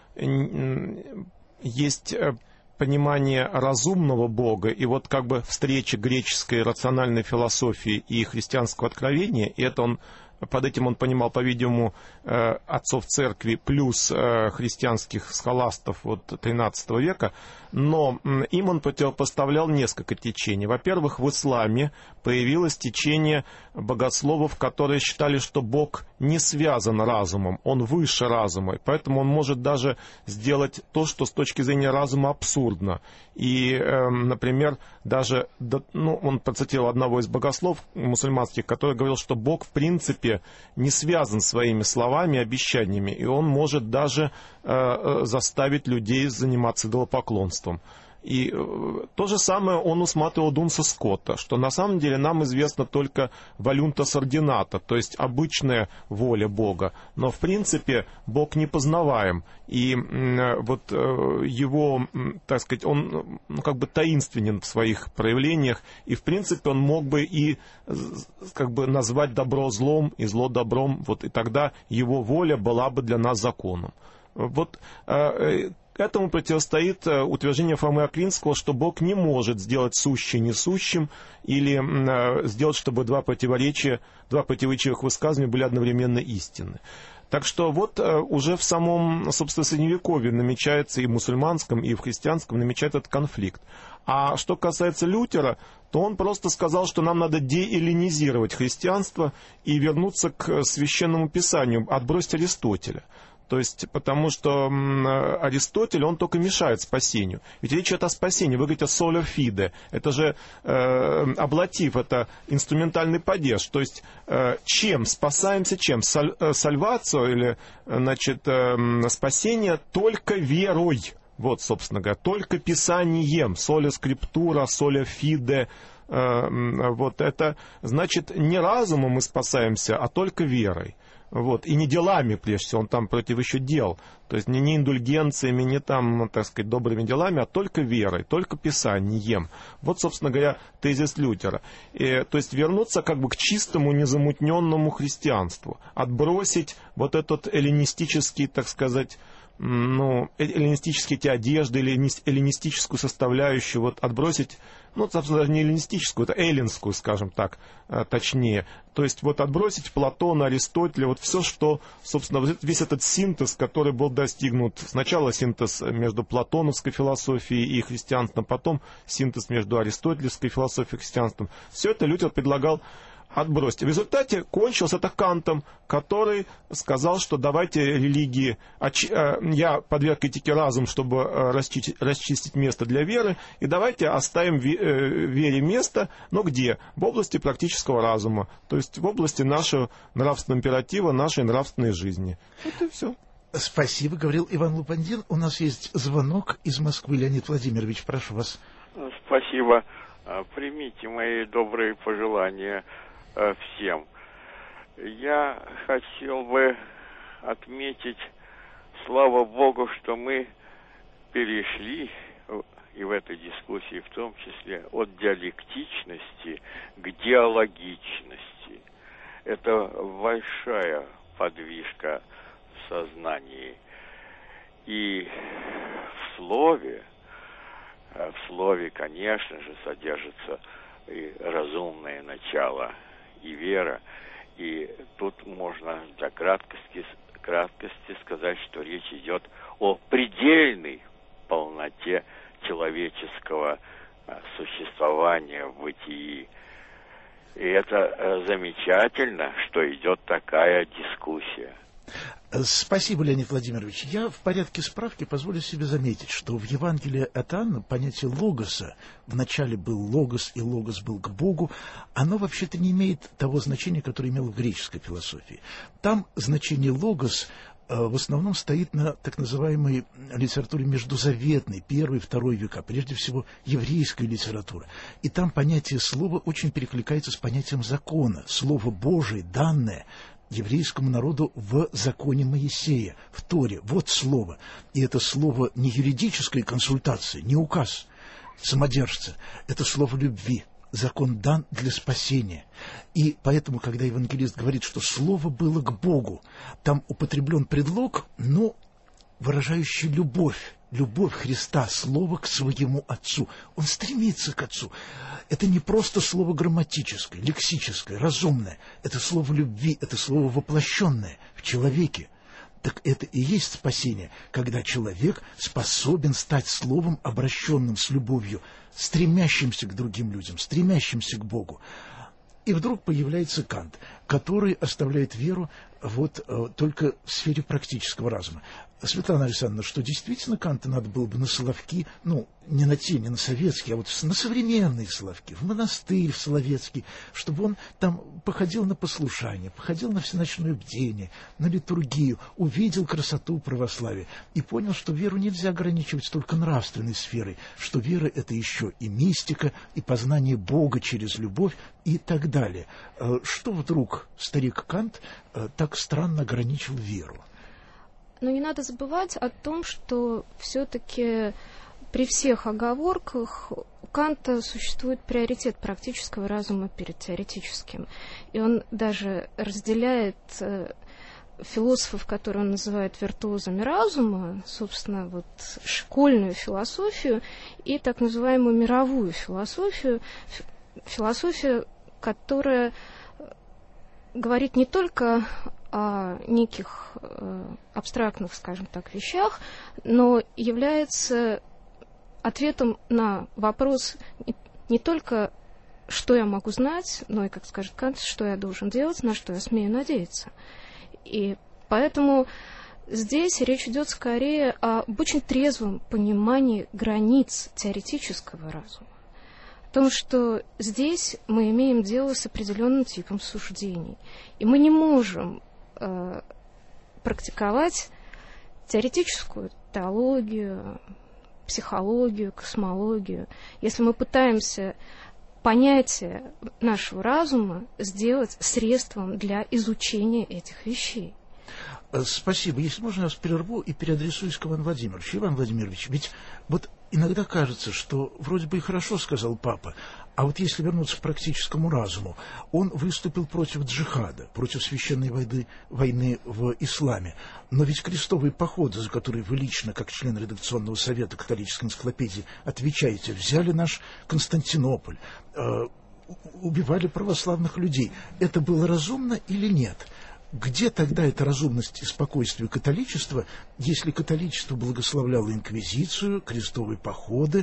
есть понимание разумного Бога, и вот как бы встреча греческой рациональной философии и христианского откровения, и это под этим он понимал, по-видимому, отцов церкви плюс христианских схоластов вот XIII века, но им он противопоставлял несколько течений. Во-первых, в исламе появилось течение богословов, которые считали, что Бог не связан разумом, он выше разума, и поэтому он может даже сделать то, что с точки зрения разума абсурдно. И, например, даже, он процитировал одного из богословов мусульманских, который говорил, что Бог в принципе не связан своими словами и обещаниями, и он может даже заставить людей заниматься идолопоклонством. И то же самое он усматривал Дунса Скотта, что на самом деле нам известна только волюнтас ордината, то есть обычная воля Бога. Но в принципе Бог непознаваем, и вот его, так сказать, он как бы таинственен в своих проявлениях, и в принципе он мог бы и как бы назвать добро злом и зло добром, вот, и тогда его воля была бы для нас законом. Вот этому противостоит утверждение Фомы Аквинского, что Бог не может сделать сущее несущим или сделать, чтобы два противоречивых высказывания были одновременно истинны. Так что вот уже в самом, собственно, Средневековье намечается, и в мусульманском, и в христианском намечается этот конфликт. А что касается Лютера, то он просто сказал, что нам надо деэллинизировать христианство и вернуться к священному писанию, отбросить Аристотеля. То есть, потому что Аристотель, он только мешает спасению. Ведь речь идет о спасении, вы говорите «sola fide». Это же аблатив, это инструментальный падеж. То есть, чем спасаемся, чем? Сальвацио, или, значит, спасение только верой. Вот, собственно говоря, только писанием. «Sola scriptura», «sola fide». Вот это значит, не разумом мы спасаемся, а только верой. Вот. И не делами, прежде всего, он там против еще дел. То есть не индульгенциями, не там, так сказать, добрыми делами, а только верой, только писанием. Вот, собственно говоря, тезис Лютера. То есть вернуться как бы к чистому, незамутненному христианству. Отбросить вот этот эллинистический, так сказать, эллинистические эти одежды, или эллинистическую составляющую, вот отбросить, собственно, даже не эллинистическую, это эллинскую, скажем так, точнее. То есть вот отбросить Платона, Аристотеля, вот все, что, собственно, весь этот синтез, который был достигнут, сначала синтез между платоновской философией и христианством, потом синтез между аристотелевской философией и христианством, все это Лютер предлагал отбросить. В результате кончилось это Кантом, который сказал, что давайте религии, я подверг критике разум, чтобы расчистить место для веры, и давайте оставим вере место, но где? В области практического разума, то есть в области нашего нравственного императива, нашей нравственной жизни. Вот и все. Спасибо, говорил Иван Лупандин. У нас есть звонок из Москвы. Леонид Владимирович, прошу вас. Спасибо. Примите мои добрые пожелания всем. Я хотел бы отметить, слава Богу, что мы перешли, и в этой дискуссии в том числе, от диалектичности к диалогичности. Это большая подвижка в сознании. И в слове, конечно же, содержится и разумное начало, и вера. И тут можно для краткости сказать, что речь идет о предельной полноте человеческого существования в бытии. И это замечательно, что идет такая дискуссия. Спасибо, Леонид Владимирович. Я в порядке справки позволю себе заметить, что в Евангелии от Иоанна понятие логоса, вначале был логос, и логос был к Богу, оно вообще-то не имеет того значения, которое имело в греческой философии. Там значение логос в основном стоит на так называемой литературе междузаветной, 1-2 века, прежде всего еврейская литература. И там понятие слова очень перекликается с понятием закона, слово Божие, данное еврейскому народу в законе Моисея, в Торе. Вот слово. И это слово не юридической консультации, не указ самодержца. Это слово любви. Закон дан для спасения. И поэтому, когда евангелист говорит, что слово было к Богу, там употреблен предлог, но выражающий любовь. Любовь Христа, слово к своему Отцу. Он стремится к Отцу. Это не просто слово грамматическое, лексическое, разумное. Это слово любви, это слово воплощенное в человеке. Так это и есть спасение, когда человек способен стать словом, обращенным с любовью, стремящимся к другим людям, стремящимся к Богу. И вдруг появляется Кант, который оставляет веру только в сфере практического разума. Светлана Александровна, что действительно Канта надо было бы на Соловки, не на те, не на советские, а вот на современные Соловки, в монастырь, в Соловецкий, чтобы он там походил на послушание, походил на всеночное бдение, на литургию, увидел красоту православия и понял, что веру нельзя ограничивать только нравственной сферой, что вера — это еще и мистика, и познание Бога через любовь и так далее. Что вдруг старик Кант так странно ограничил веру? Но не надо забывать о том, что все-таки при всех оговорках у Канта существует приоритет практического разума перед теоретическим. И он даже разделяет философов, которые он называет виртуозами разума, собственно, школьную философию и так называемую мировую философию, которая говорит не только о неких абстрактных, скажем так, вещах, но является ответом на вопрос не только, что я могу знать, но и, как скажет Кант, что я должен делать, на что я смею надеяться. И поэтому здесь речь идет скорее об очень трезвом понимании границ теоретического разума. О том, что здесь мы имеем дело с определенным типом суждений. И мы не можем практиковать теоретическую теологию, психологию, космологию, если мы пытаемся понятие нашего разума сделать средством для изучения этих вещей. Спасибо. Если можно, я вас прерву и переадресуюсь к Ивану Владимировичу. Иван Владимирович, ведь иногда кажется, что вроде бы и хорошо сказал папа, а вот если вернуться к практическому разуму, он выступил против джихада, против священной войны в исламе. Но ведь крестовые походы, за которые вы лично, как член редакционного совета католической энциклопедии, отвечаете, взяли наш Константинополь, убивали православных людей. Это было разумно или нет? Где тогда эта разумность и спокойствие католичества, если католичество благословляло инквизицию, крестовые походы,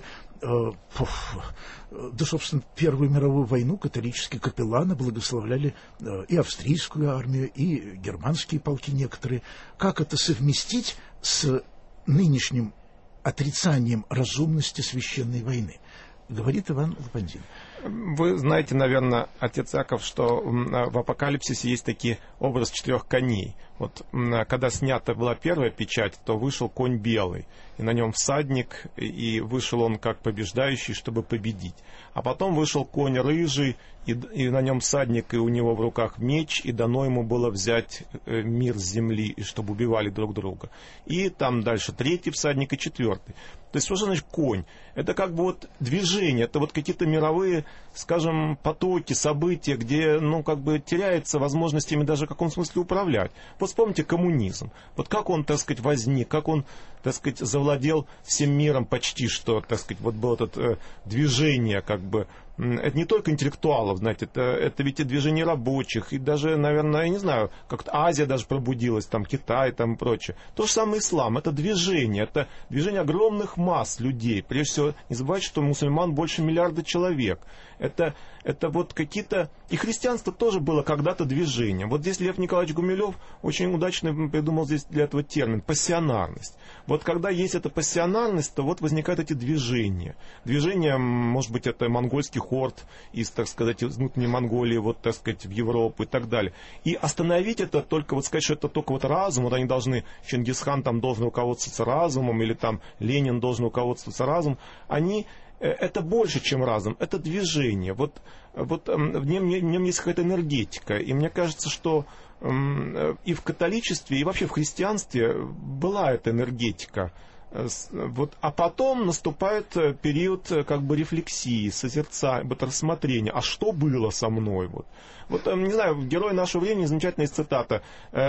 собственно, Первую мировую войну католические капелланы благословляли и австрийскую армию, и германские полки некоторые. Как это совместить с нынешним отрицанием разумности священной войны? Говорит Иван Лопандин. Вы знаете, наверное, отец Яков, что в Апокалипсисе есть такой образ 4 коней. Когда снята была первая печать, то вышел конь белый, и на нем всадник, и вышел он как побеждающий, чтобы победить. А потом вышел конь рыжий, и на нем всадник, и у него в руках меч, и дано ему было взять мир с земли, и чтобы убивали друг друга. И там дальше 3-й всадник и 4-й. То есть, что значит конь? Это как бы движение, это какие-то мировые, скажем, потоки, события, где, теряется возможностями даже в каком смысле управлять. Вспомните коммунизм. Как он, возник, как он, завладел всем миром почти что, было это движение, это не только интеллектуалов, знаете, это ведь и движение рабочих, и даже, наверное, я не знаю, как-то Азия даже пробудилась, там Китай, там и прочее. То же самое ислам, это движение огромных масс людей. Прежде всего, не забывайте, что мусульман больше миллиарда человек. Это вот какие-то... И христианство тоже было когда-то движением. Вот здесь Лев Николаевич Гумилев очень удачно придумал здесь для этого термин пассионарность. Вот когда есть эта пассионарность, то вот возникают эти движения. Движения, может быть, это монгольский хорд из, так сказать, из внутренней Монголии, вот, так сказать, в Европу и так далее. И остановить это только, вот сказать, что это только вот разум, вот они должны, Чингисхан там должен руководствоваться разумом, или там Ленин должен руководствоваться разумом, это больше, чем разум, это движение. Вот в нем есть какая-то энергетика. И мне кажется, что и в католичестве, и вообще в христианстве была эта энергетика. А потом наступает период как бы рефлексии, созерцания, рассмотрения. А что было со мной? Не знаю, в «Герое нашего времени» замечательная цитата.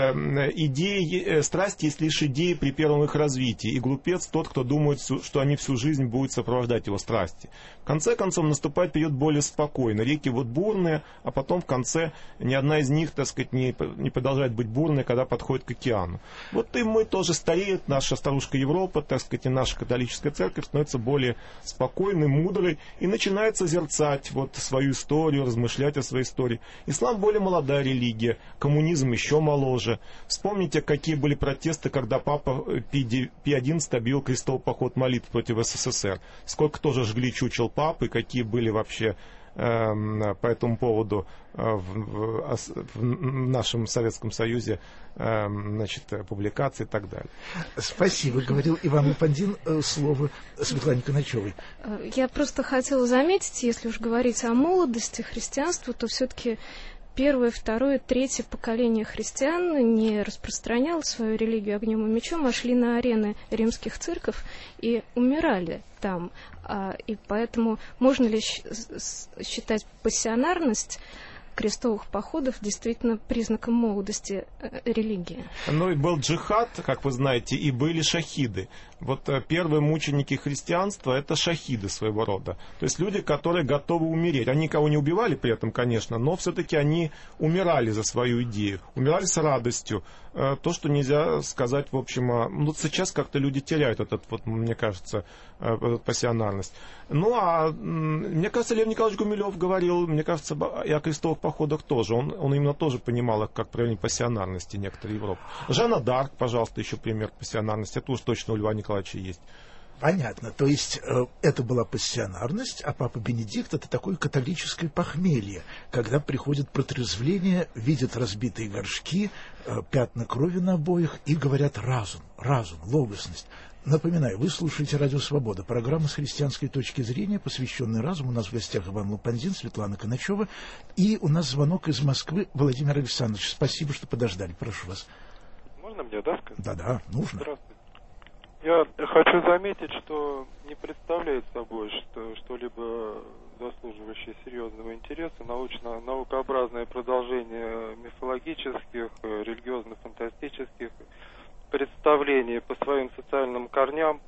«Страсти есть лишь идеи при первом их развитии, и глупец тот, кто думает, что они всю жизнь будут сопровождать его страсти». В конце концов наступает период более спокойный. Реки бурные, а потом в конце ни одна из них, так сказать, не продолжает быть бурной, когда подходит к океану. Вот и мы тоже стареет, наша старушка Европа, так сказать, и наша католическая церковь становится более спокойной, мудрой и начинает созерцать свою историю, размышлять о своей истории. Ислам более молодая религия, коммунизм еще моложе. Вспомните, какие были протесты, когда папа Пий XI объявил крестовый поход молитв против СССР. Сколько тоже жгли чучел папы, какие были вообще по этому поводу в нашем Советском Союзе публикации и так далее. Спасибо, говорил Иван Лопандин. Слово Светлане Коначевой. Я просто хотела заметить, если уж говорить о молодости христианства, то все-таки первое, второе, третье поколение христиан не распространяло свою религию огнем и мечом, а шли на арены римских церквей и умирали там. И поэтому можно ли считать пассионарность крестовых походов действительно признаком молодости религии? Ну и был джихад, как вы знаете, и были шахиды. Первые мученики христианства — это шахиды своего рода. То есть люди, которые готовы умереть. Они никого не убивали при этом, конечно, но все-таки они умирали за свою идею. Умирали с радостью. То, что нельзя сказать, в общем... сейчас как-то люди теряют мне кажется, пассионарность. Мне кажется, Лев Николаевич Гумилев говорил, мне кажется, и о крестовых походах тоже. Он именно тоже понимал их как проявление пассионарности некоторой Европы. Жанна д'Арк, пожалуйста, еще пример пассионарности. Это уж точно у Льва Николаевича есть. Понятно. То есть это была пассионарность, а папа Бенедикт — это такое католическое похмелье, когда приходит протрезвление, видят разбитые горшки, пятна крови на обоях и говорят разум, логосность. Напоминаю, вы слушаете «Радио Свобода», программа с христианской точки зрения, посвященная разуму. У нас в гостях Иван Лопандин, Светлана Коначева, и у нас звонок из Москвы. Владимир Александрович, спасибо, что подождали. Прошу вас. Можно мне, да, сказать? Да, нужно. Здравствуйте. Я хочу заметить, что не представляет собой что-либо заслуживающее серьезного интереса наукообразное продолжение мифологических, религиозно-фантастических представлений по своим социальным корням,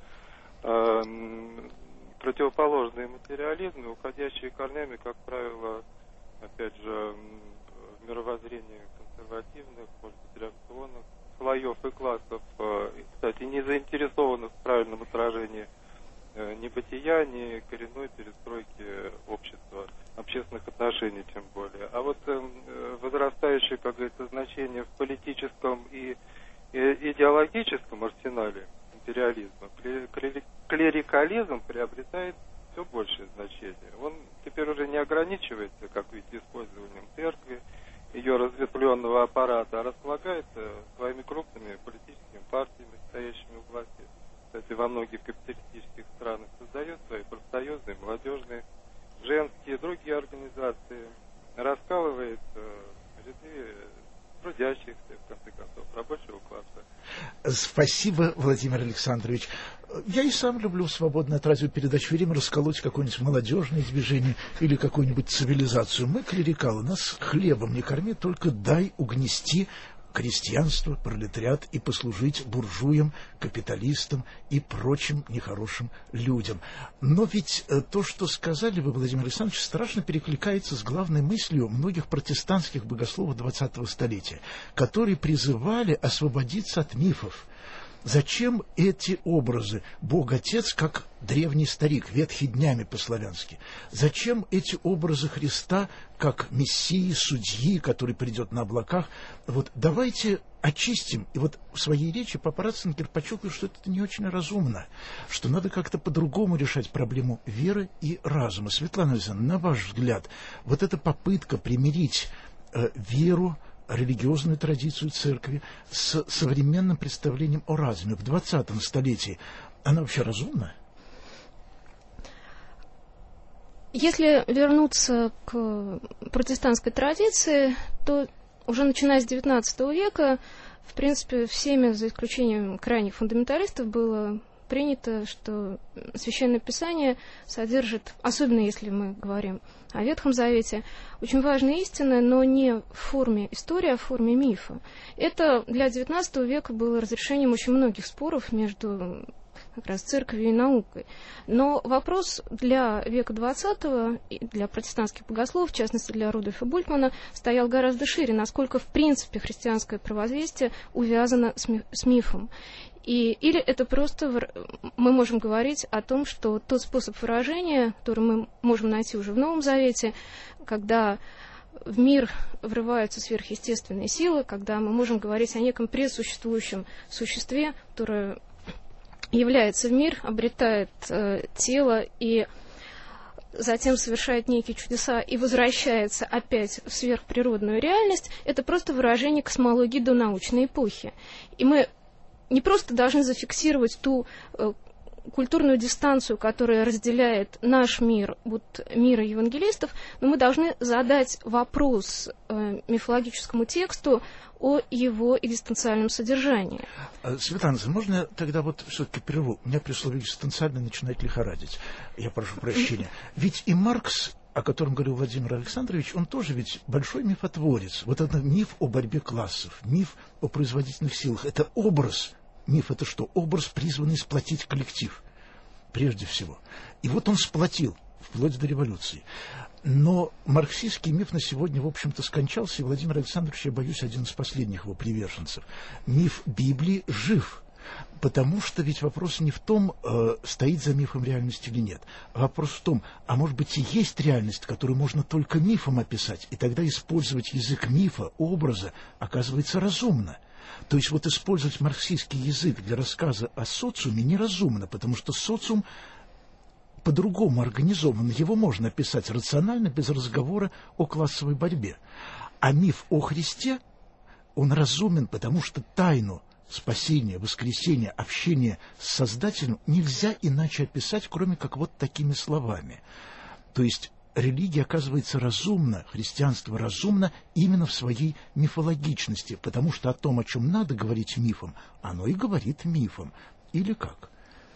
противоположные материализму, уходящие корнями, как правило, опять же, в мировоззрении консервативных, может быть, реакционных слоев и классов, кстати, не заинтересованных в правильном отражении ни бытия, ни коренной перестройки общества, общественных отношений тем более. А возрастающее, как говорится, значение в политическом и идеологическом арсенале империализма, клерикализм приобретает все большее значение. Он теперь уже не ограничивается, как видите, использованием церкви, ее разветвленного аппарата, а располагается своими крупными политическими партиями, стоящими у власти. Кстати, во многих капиталистических странах создает свои профсоюзные, молодежные, женские, другие организации, раскалывает ряды трудящихся, в конце концов, рабочего класса. Спасибо, Владимир Александрович. Я и сам люблю в свободное от радиопередач время расколоть какое-нибудь молодежное движение или какую-нибудь цивилизацию. Мы, клерикалы, нас хлебом не корми, только дай угнести крестьянство, пролетариат и послужить буржуям, капиталистам и прочим нехорошим людям. Но ведь то, что сказали вы, Владимир Александрович, страшно перекликается с главной мыслью многих протестантских богословов 20-го столетия, которые призывали освободиться от мифов. Зачем эти образы? Бог-Отец, как древний старик, ветхий днями по-славянски. Зачем эти образы Христа, как Мессии, судьи, который придет на облаках? Вот давайте очистим. И вот в своей речи Папа Ратцингер подчеркивает, что это не очень разумно, что надо как-то по-другому решать проблему веры и разума. Светлана Александровна, на ваш взгляд, вот эта попытка примирить веру, религиозную традицию церкви с современным представлением о разуме в 20 столетии, она вообще разумна? Если вернуться к протестантской традиции, то уже начиная с XIX века, в принципе, всеми, за исключением крайних фундаменталистов, было принято, что Священное Писание содержит, особенно если мы говорим о Ветхом Завете, очень важные истины, но не в форме истории, а в форме мифа. Это для XIX века было разрешением очень многих споров между как раз церковью и наукой. Но вопрос для века XX и для протестантских богословов, в частности для Рудольфа Бултмана, стоял гораздо шире, насколько в принципе христианское правозвестие увязано с мифом. Или это просто мы можем говорить о том, что тот способ выражения, который мы можем найти уже в Новом Завете, когда в мир врываются сверхъестественные силы, когда мы можем говорить о неком предсуществующем существе, которое является в мир, обретает тело и затем совершает некие чудеса и возвращается опять в сверхприродную реальность, это просто выражение космологии до научной эпохи. И мы не просто должны зафиксировать ту культурную дистанцию, которая разделяет наш мир от мира евангелистов, но мы должны задать вопрос мифологическому тексту о его экзистенциальном содержании. Светлана, можно я тогда вот все-таки прерву? У меня при слове экзистенциально начинает лихорадить. Я прошу прощения. Ведь и Маркс, о котором говорил Владимир Александрович, он тоже ведь большой мифотворец. Вот это миф о борьбе классов, миф о производительных силах. Это образ. Миф — это что? Образ, призванный сплотить коллектив, прежде всего. И вот он сплотил, вплоть до революции. Но марксистский миф на сегодня, в общем-то, скончался, и Владимир Александрович, я боюсь, один из последних его приверженцев. Миф Библии жив, потому что ведь вопрос не в том, стоит за мифом реальность или нет. Вопрос в том, а может быть и есть реальность, которую можно только мифом описать, и тогда использовать язык мифа, образа, оказывается разумно. То есть вот использовать марксистский язык для рассказа о социуме неразумно, потому что социум по-другому организован. Его можно описать рационально, без разговора о классовой борьбе. А миф о Христе, он разумен, потому что тайну спасения, воскресения, общения с Создателем нельзя иначе описать, кроме как вот такими словами. То есть религия, оказывается, разумна, христианство разумно именно в своей мифологичности, потому что о том, о чем надо говорить мифом, оно и говорит мифом. Или как?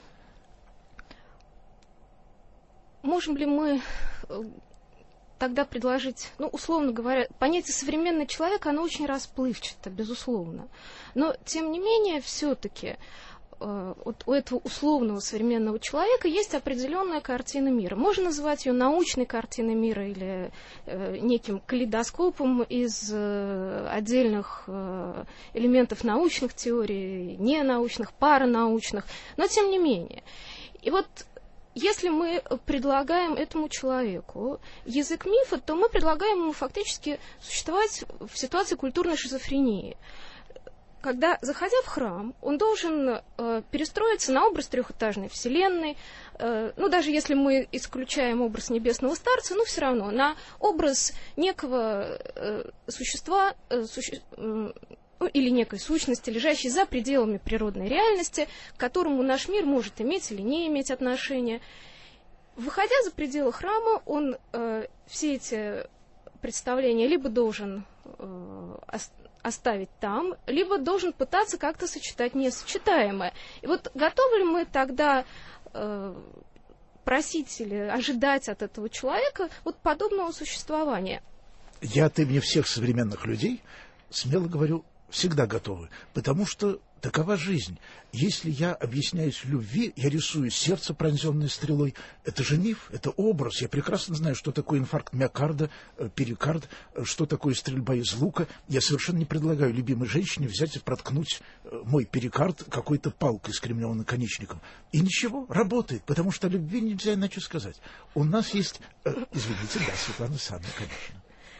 Можем ли мы тогда предложить, условно говоря, понятие современный человек, оно очень расплывчато, безусловно. Но, тем не менее, все-таки у этого условного современного человека есть определенная картина мира. Можно называть ее научной картиной мира или неким калейдоскопом из отдельных элементов научных теорий, ненаучных, паранаучных, но тем не менее. И вот если мы предлагаем этому человеку язык мифа, то мы предлагаем ему фактически существовать в ситуации культурной шизофрении. Когда, заходя в храм, он должен перестроиться на образ трехэтажной вселенной, даже если мы исключаем образ небесного старца, все равно на образ некого существа, или некой сущности, лежащей за пределами природной реальности, к которому наш мир может иметь или не иметь отношения. Выходя за пределы храма, он все эти представления либо должен оставить там, либо должен пытаться как-то сочетать несочетаемое. И вот готовы ли мы тогда просить или ожидать от этого человека вот подобного существования? Я от имени всех современных людей смело говорю, всегда готовы, потому что такова жизнь. Если я объясняюсь в любви, я рисую сердце, пронзенное стрелой. Это же миф, это образ. Я прекрасно знаю, что такое инфаркт миокарда, перикард, что такое стрельба из лука. Я совершенно не предлагаю любимой женщине взять и проткнуть мой перикард какой-то палкой с кремневым наконечником. И ничего, работает, потому что о любви нельзя иначе сказать. У нас есть... Извините, да, Светлана Александровна, конечно.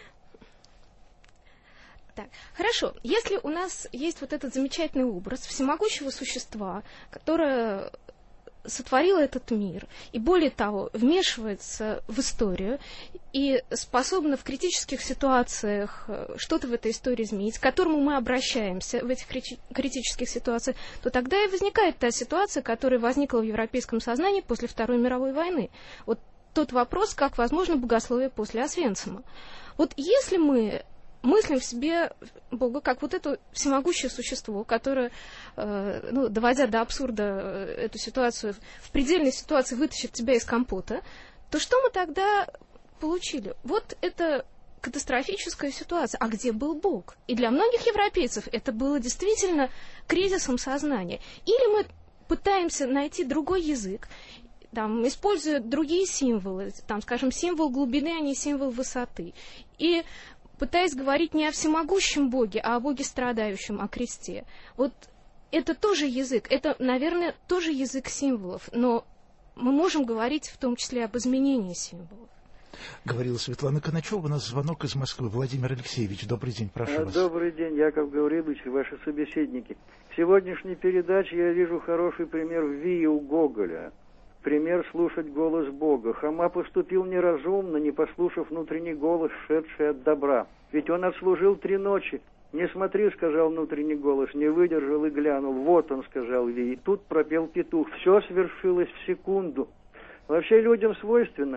Так, хорошо. Если у нас есть вот этот замечательный образ всемогущего существа, которое сотворило этот мир, и более того, вмешивается в историю и способно в критических ситуациях что-то в этой истории изменить, к которому мы обращаемся в этих критических ситуациях, то тогда и возникает та ситуация, которая возникла в европейском сознании после Второй мировой войны. Вот тот вопрос, как возможно богословие после Освенцима. Вот если мы мыслим в себе Бога как вот это всемогущее существо, которое, доводя до абсурда эту ситуацию, в предельной ситуации вытащит тебя из компота, то что мы тогда получили? Вот это катастрофическая ситуация. А где был Бог? И для многих европейцев это было действительно кризисом сознания. Или мы пытаемся найти другой язык, там, используя другие символы, там, скажем, символ глубины, а не символ высоты. И пытаясь говорить не о всемогущем Боге, а о Боге страдающем, о кресте. Вот это тоже язык, это, наверное, тоже язык символов, но мы можем говорить в том числе об изменении символов. Говорила Светлана Коначева, у нас звонок из Москвы. Владимир Алексеевич, добрый день, прошу вас. Добрый день, Яков Гаврилович и ваши собеседники. В сегодняшней передаче я вижу хороший пример Вии у Гоголя. Пример слушать голос Бога. Хома поступил неразумно, не послушав внутренний голос, шедший от добра. Ведь он отслужил 3 ночи. «Не смотри», — сказал внутренний голос, не выдержал и глянул. «Вот он», — сказал Вий. И тут пропел петух. Все свершилось в секунду. Вообще людям свойственно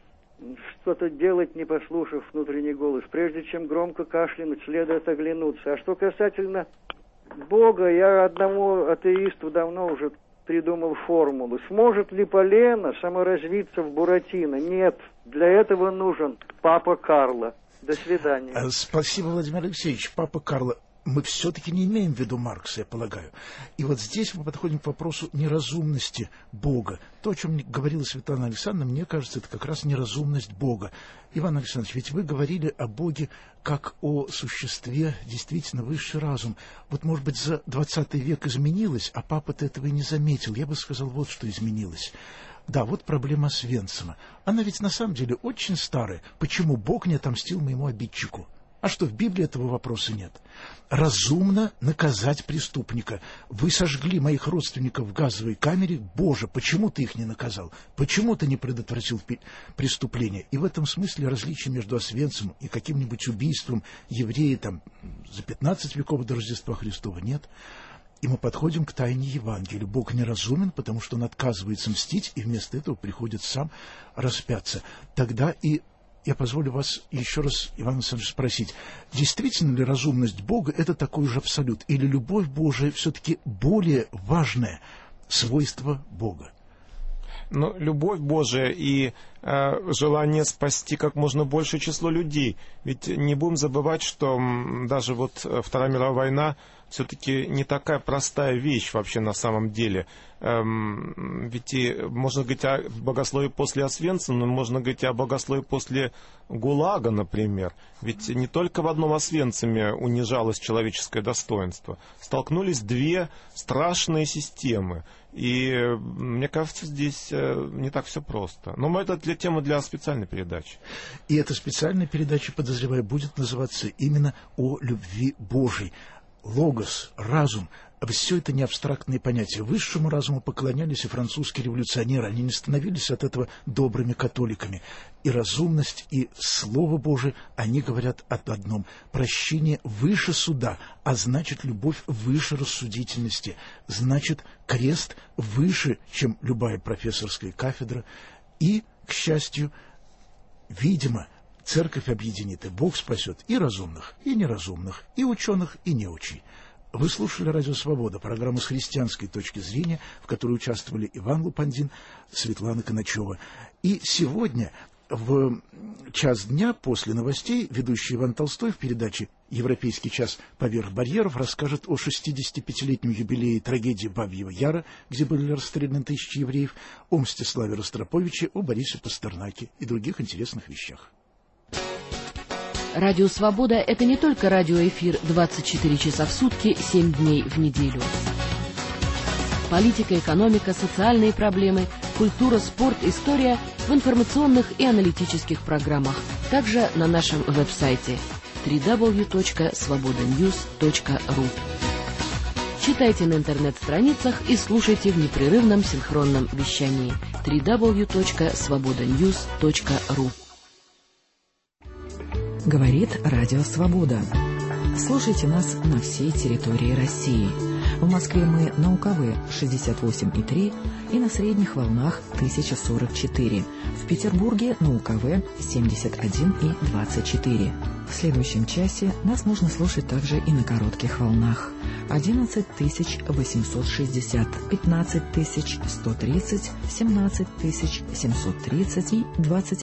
что-то делать, не послушав внутренний голос. Прежде чем громко кашлянуть, следует оглянуться. А что касательно Бога, я одному атеисту давно уже придумал формулу. Сможет ли полено саморазвиться в Буратино? Нет. Для этого нужен Папа Карло. До свидания. Спасибо, Владимир Алексеевич. Папа Карло. Мы все-таки не имеем в виду Маркса, я полагаю. И вот здесь мы подходим к вопросу неразумности Бога. То, о чем говорила Светлана Александровна, мне кажется, это как раз неразумность Бога. Иван Александрович, ведь вы говорили о Боге как о существе, действительно, высший разум. Вот, может быть, за 20 век изменилось, а папа-то этого и не заметил. Я бы сказал, вот что изменилось. Да, вот проблема Освенцима. Она ведь на самом деле очень старая. Почему Бог не отомстил моему обидчику? А что, в Библии этого вопроса нет? Разумно наказать преступника. Вы сожгли моих родственников в газовой камере. Боже, почему ты их не наказал? Почему ты не предотвратил преступление? И в этом смысле различия между Освенцимом и каким-нибудь убийством еврея там, за 15 веков до Рождества Христова нет. И мы подходим к тайне Евангелия. Бог неразумен, потому что Он отказывается мстить, и вместо этого приходит сам распяться. Тогда и я позволю вас еще раз, Иван Александрович, спросить, действительно ли разумность Бога – это такой же абсолют? Или любовь Божия все-таки более важное свойство Бога? Но любовь Божия и желание спасти как можно большее число людей. Ведь не будем забывать, что даже вот Вторая мировая война все-таки не такая простая вещь вообще на самом деле. Ведь и можно говорить о богословии после Освенцима, но можно говорить о богословии после ГУЛАГа, например. Ведь не только в одном Освенциме унижалось человеческое достоинство. Столкнулись 2 страшные системы. И мне кажется, здесь не так все просто. Но это тема для специальной передачи. И эта специальная передача, подозреваю, будет называться именно «О любви Божией». Логос, разум, все это не абстрактные понятия. Высшему разуму поклонялись и французские революционеры. Они не становились от этого добрыми католиками. И разумность, и Слово Божие, они говорят об одном. Прощение выше суда, а значит, любовь выше рассудительности. Значит, крест выше, чем любая профессорская кафедра. И, к счастью, видимо, Церковь объединит, и Бог спасет и разумных, и неразумных, и ученых, и неучей. Вы слушали «Радио Свобода», программу с христианской точки зрения, в которой участвовали Иван Лупандин, Светлана Коначева. И сегодня В час дня после новостей ведущий Иван Толстой в передаче «Европейский час поверх барьеров» расскажет о 65-летнем юбилее трагедии Бабьего Яра, где были расстреляны тысячи евреев, о Мстиславе Ростроповиче, о Борисе Пастернаке и других интересных вещах. Радио «Свобода» — это не только радиоэфир 24 часа в сутки, 7 дней в неделю. Политика, экономика, социальные проблемы, культура, спорт, история в информационных и аналитических программах. Также на нашем веб-сайте www.svobodanews.ru. Читайте на интернет-страницах и слушайте в непрерывном синхронном вещании www.svobodanews.ru. Говорит Радио Свобода. Слушайте нас на всей территории России. В Москве мы на УКВ 68,3 и на средних волнах 1044. В Петербурге на УКВ 71,24. В следующем часе нас можно слушать также и на коротких волнах. 11860, 15130, 17 730 и 20